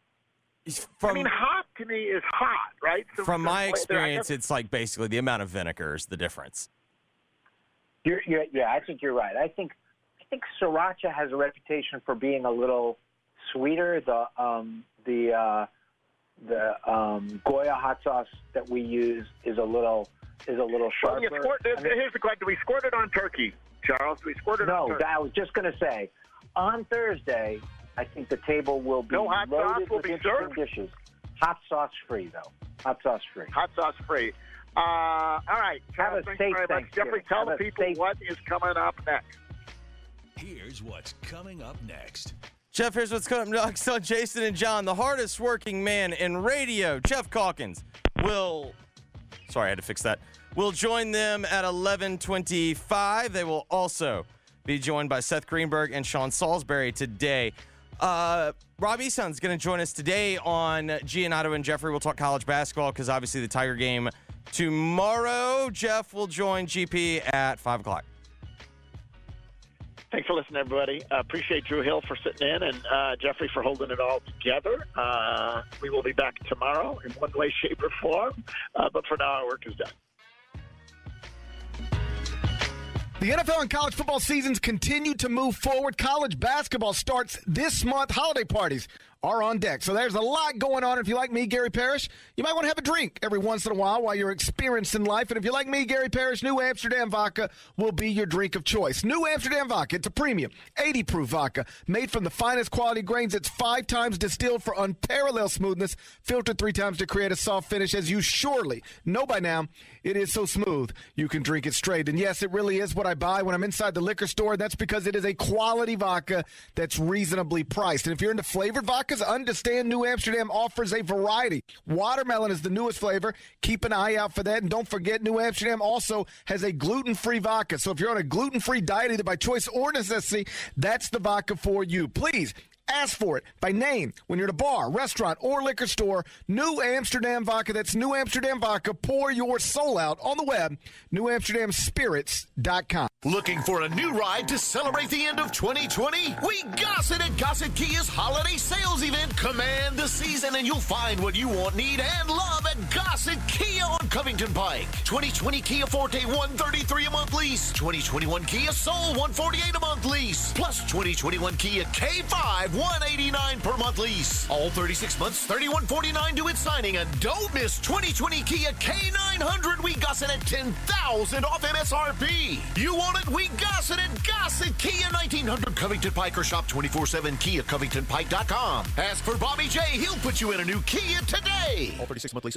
hot to me is hot, right? So from my experience, it's like basically the amount of vinegar is the difference. Yeah, I think you're right. I think Sriracha has a reputation for being a little sweeter. The Goya hot sauce that we use is a little sharper. Well, here's the question: do we squirt it on turkey, Charles? Do we squirt it on turkey? No, I was just going to say, on Thursday, I think the table will be loaded with interesting dishes. Hot sauce free, though. Hot sauce free. Hot sauce free. All right, Charles, thanks very much. Jeffrey, tell the people what is coming up next. Here's what's coming up next. Jeff, here's what's coming up next on Jason and John. The hardest working man in radio, Jeff Calkins, will join them at 11:25. They will also be joined by Seth Greenberg and Sean Salisbury today. Rob Eason's going to join us today on Giannotto and Jeffrey. We'll talk college basketball because obviously the Tiger game tomorrow. Jeff will join GP at 5 o'clock. Thanks for listening, everybody. Appreciate Drew Hill for sitting in and Jeffrey for holding it all together. We will be back tomorrow in one way, shape, or form. But for now, our work is done. The NFL and college football seasons continue to move forward. College basketball starts this month. Holiday parties are on deck. So there's a lot going on. If you like me, Gary Parrish, you might want to have a drink every once in a while you're experiencing life. And if you like me, Gary Parrish, New Amsterdam Vodka will be your drink of choice. New Amsterdam Vodka, it's a premium 80-proof vodka made from the finest quality grains. It's 5 times distilled for unparalleled smoothness, filtered 3 times to create a soft finish. As you surely know by now, it is so smooth you can drink it straight. And yes, it really is what I buy when I'm inside the liquor store. That's because it is a quality vodka that's reasonably priced. And if you're into flavored vodkas, understand New Amsterdam offers a variety. Watermelon is the newest flavor. Keep an eye out for that. And don't forget, New Amsterdam also has a gluten-free vodka. So if you're on a gluten-free diet, either by choice or necessity, that's the vodka for you. Please ask for it by name when you're at a bar, restaurant, or liquor store. New Amsterdam Vodka. That's New Amsterdam Vodka. Pour your soul out on the web, newamsterdamspirits.com. Looking for a new ride to celebrate the end of 2020? We Gossett at Gossett Kia's holiday sales event. Command the season and you'll find what you want, need, and love at Gossett Kia on Covington Pike. 2020 Kia Forte, $133 a month lease. 2021 Kia Soul, $148 a month lease. Plus 2021 Kia K5, $189 per month lease. All 36 months, $31.49 due at signing. And don't miss 2020 Kia K900. We Gossett at $10,000 off MSRP. You want it? We Gossett at Gossett Kia 1900 Covington Pike, or shop 24/7 KiaCovingtonPike.com. Ask for Bobby J. He'll put you in a new Kia today. All 36 month leases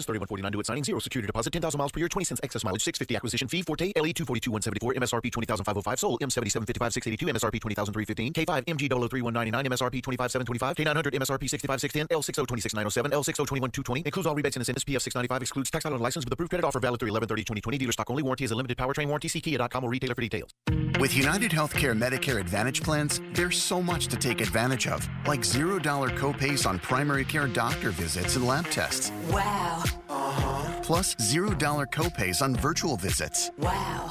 $31.49 due at signing. 0 security deposit. 10,000 miles per year. 20 cents excess mileage. $650 acquisition fee. Forte LE 242,174. MSRP 20,505. Sold M7755 682. MSRP 20,315. K5 MG 003,199. MSRP 25,725. K900 MSRP 65,610. L60 26,907. L60 21,220. Includes all rebates and incentives. PF 695 excludes tax title and license with approved credit offer valid through 11/30/2020. Dealer stock only. Warranty is a limited powertrain warranty. See Kia.com or retailer for details. With United Healthcare Medicare Advantage plans, there's so much to take advantage of, like $0 copays on primary care doctor visits and lab tests. Wow. Plus $0 copays on virtual visits. Wow.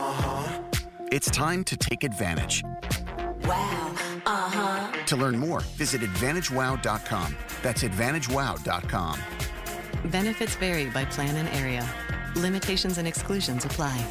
It's time to take advantage. Wow. To learn more, visit AdvantageWow.com. That's AdvantageWow.com. Benefits vary by plan and area. Limitations and exclusions apply.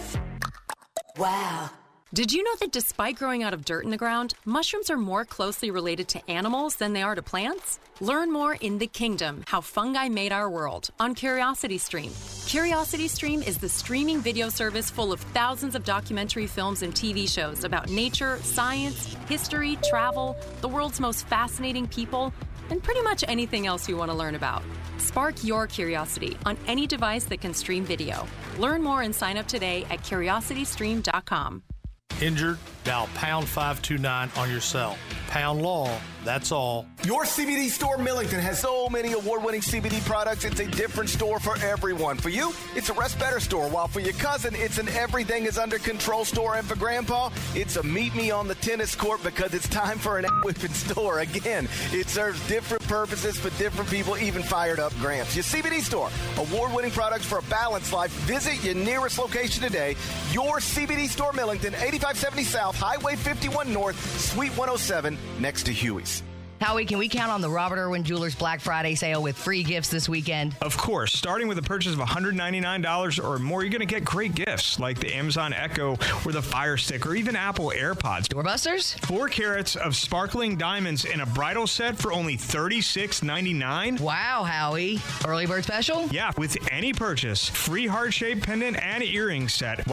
Wow. Did you know that despite growing out of dirt in the ground, mushrooms are more closely related to animals than they are to plants? Learn more in The Kingdom, How Fungi Made Our World on CuriosityStream. CuriosityStream is the streaming video service full of thousands of documentary films and TV shows about nature, science, history, travel, the world's most fascinating people, and pretty much anything else you want to learn about. Spark your curiosity on any device that can stream video. Learn more and sign up today at curiositystream.com. Injured? Dial pound 529 on your cell. Pound law, that's all. Your CBD store, Millington, has so many award-winning CBD products, it's a different store for everyone. For you, it's a Rest Better store, while for your cousin, it's an Everything is Under Control store, and for Grandpa, it's a Meet Me on the Tennis Court because it's time for an whipping store. Again, it serves different purposes for different people, even fired up Gramps. Your CBD store, award-winning products for a balanced life. Visit your nearest location today. Your CBD store, Millington, 8570 South, Highway 51 North, Suite 107, next to Huey's. Howie, can we count on the Robert Irwin Jewelers Black Friday sale with free gifts this weekend? Of course. Starting with a purchase of $199 or more, you're going to get great gifts like the Amazon Echo or the Fire Stick or even Apple AirPods. Doorbusters? 4 carats of sparkling diamonds in a bridal set for only $36.99. Wow, Howie. Early bird special? Yeah, with any purchase. Free heart-shaped pendant and earring set.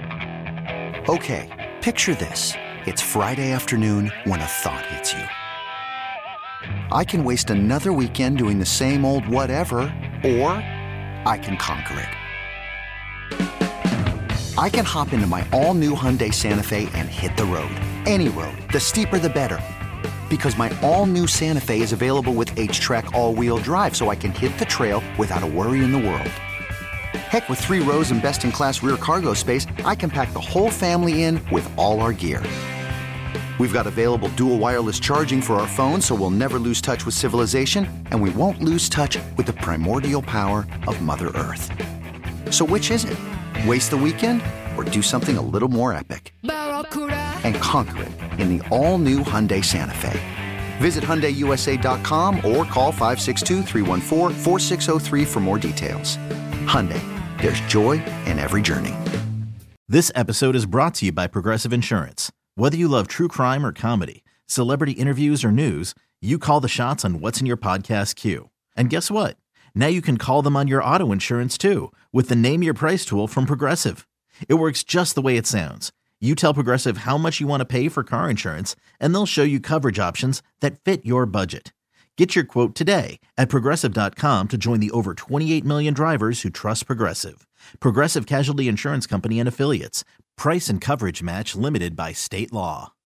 Okay, picture this. It's Friday afternoon when a thought hits you. I can waste another weekend doing the same old whatever, or I can conquer it. I can hop into my all-new Hyundai Santa Fe and hit the road. Any road. The steeper, the better. Because my all-new Santa Fe is available with H-Track all-wheel drive, so I can hit the trail without a worry in the world. Heck, with 3 rows and best-in-class rear cargo space, I can pack the whole family in with all our gear. We've got available dual wireless charging for our phones, so we'll never lose touch with civilization, and we won't lose touch with the primordial power of Mother Earth. So which is it? Waste the weekend or do something a little more epic? And conquer it in the all-new Hyundai Santa Fe. Visit HyundaiUSA.com or call 562-314-4603 for more details. Hyundai, there's joy in every journey. This episode is brought to you by Progressive Insurance. Whether you love true crime or comedy, celebrity interviews or news, you call the shots on what's in your podcast queue. And guess what? Now you can call them on your auto insurance too with the Name Your Price tool from Progressive. It works just the way it sounds. You tell Progressive how much you want to pay for car insurance, and they'll show you coverage options that fit your budget. Get your quote today at Progressive.com to join the over 28 million drivers who trust Progressive. Progressive Casualty Insurance Company and Affiliates. Price and coverage match limited by state law.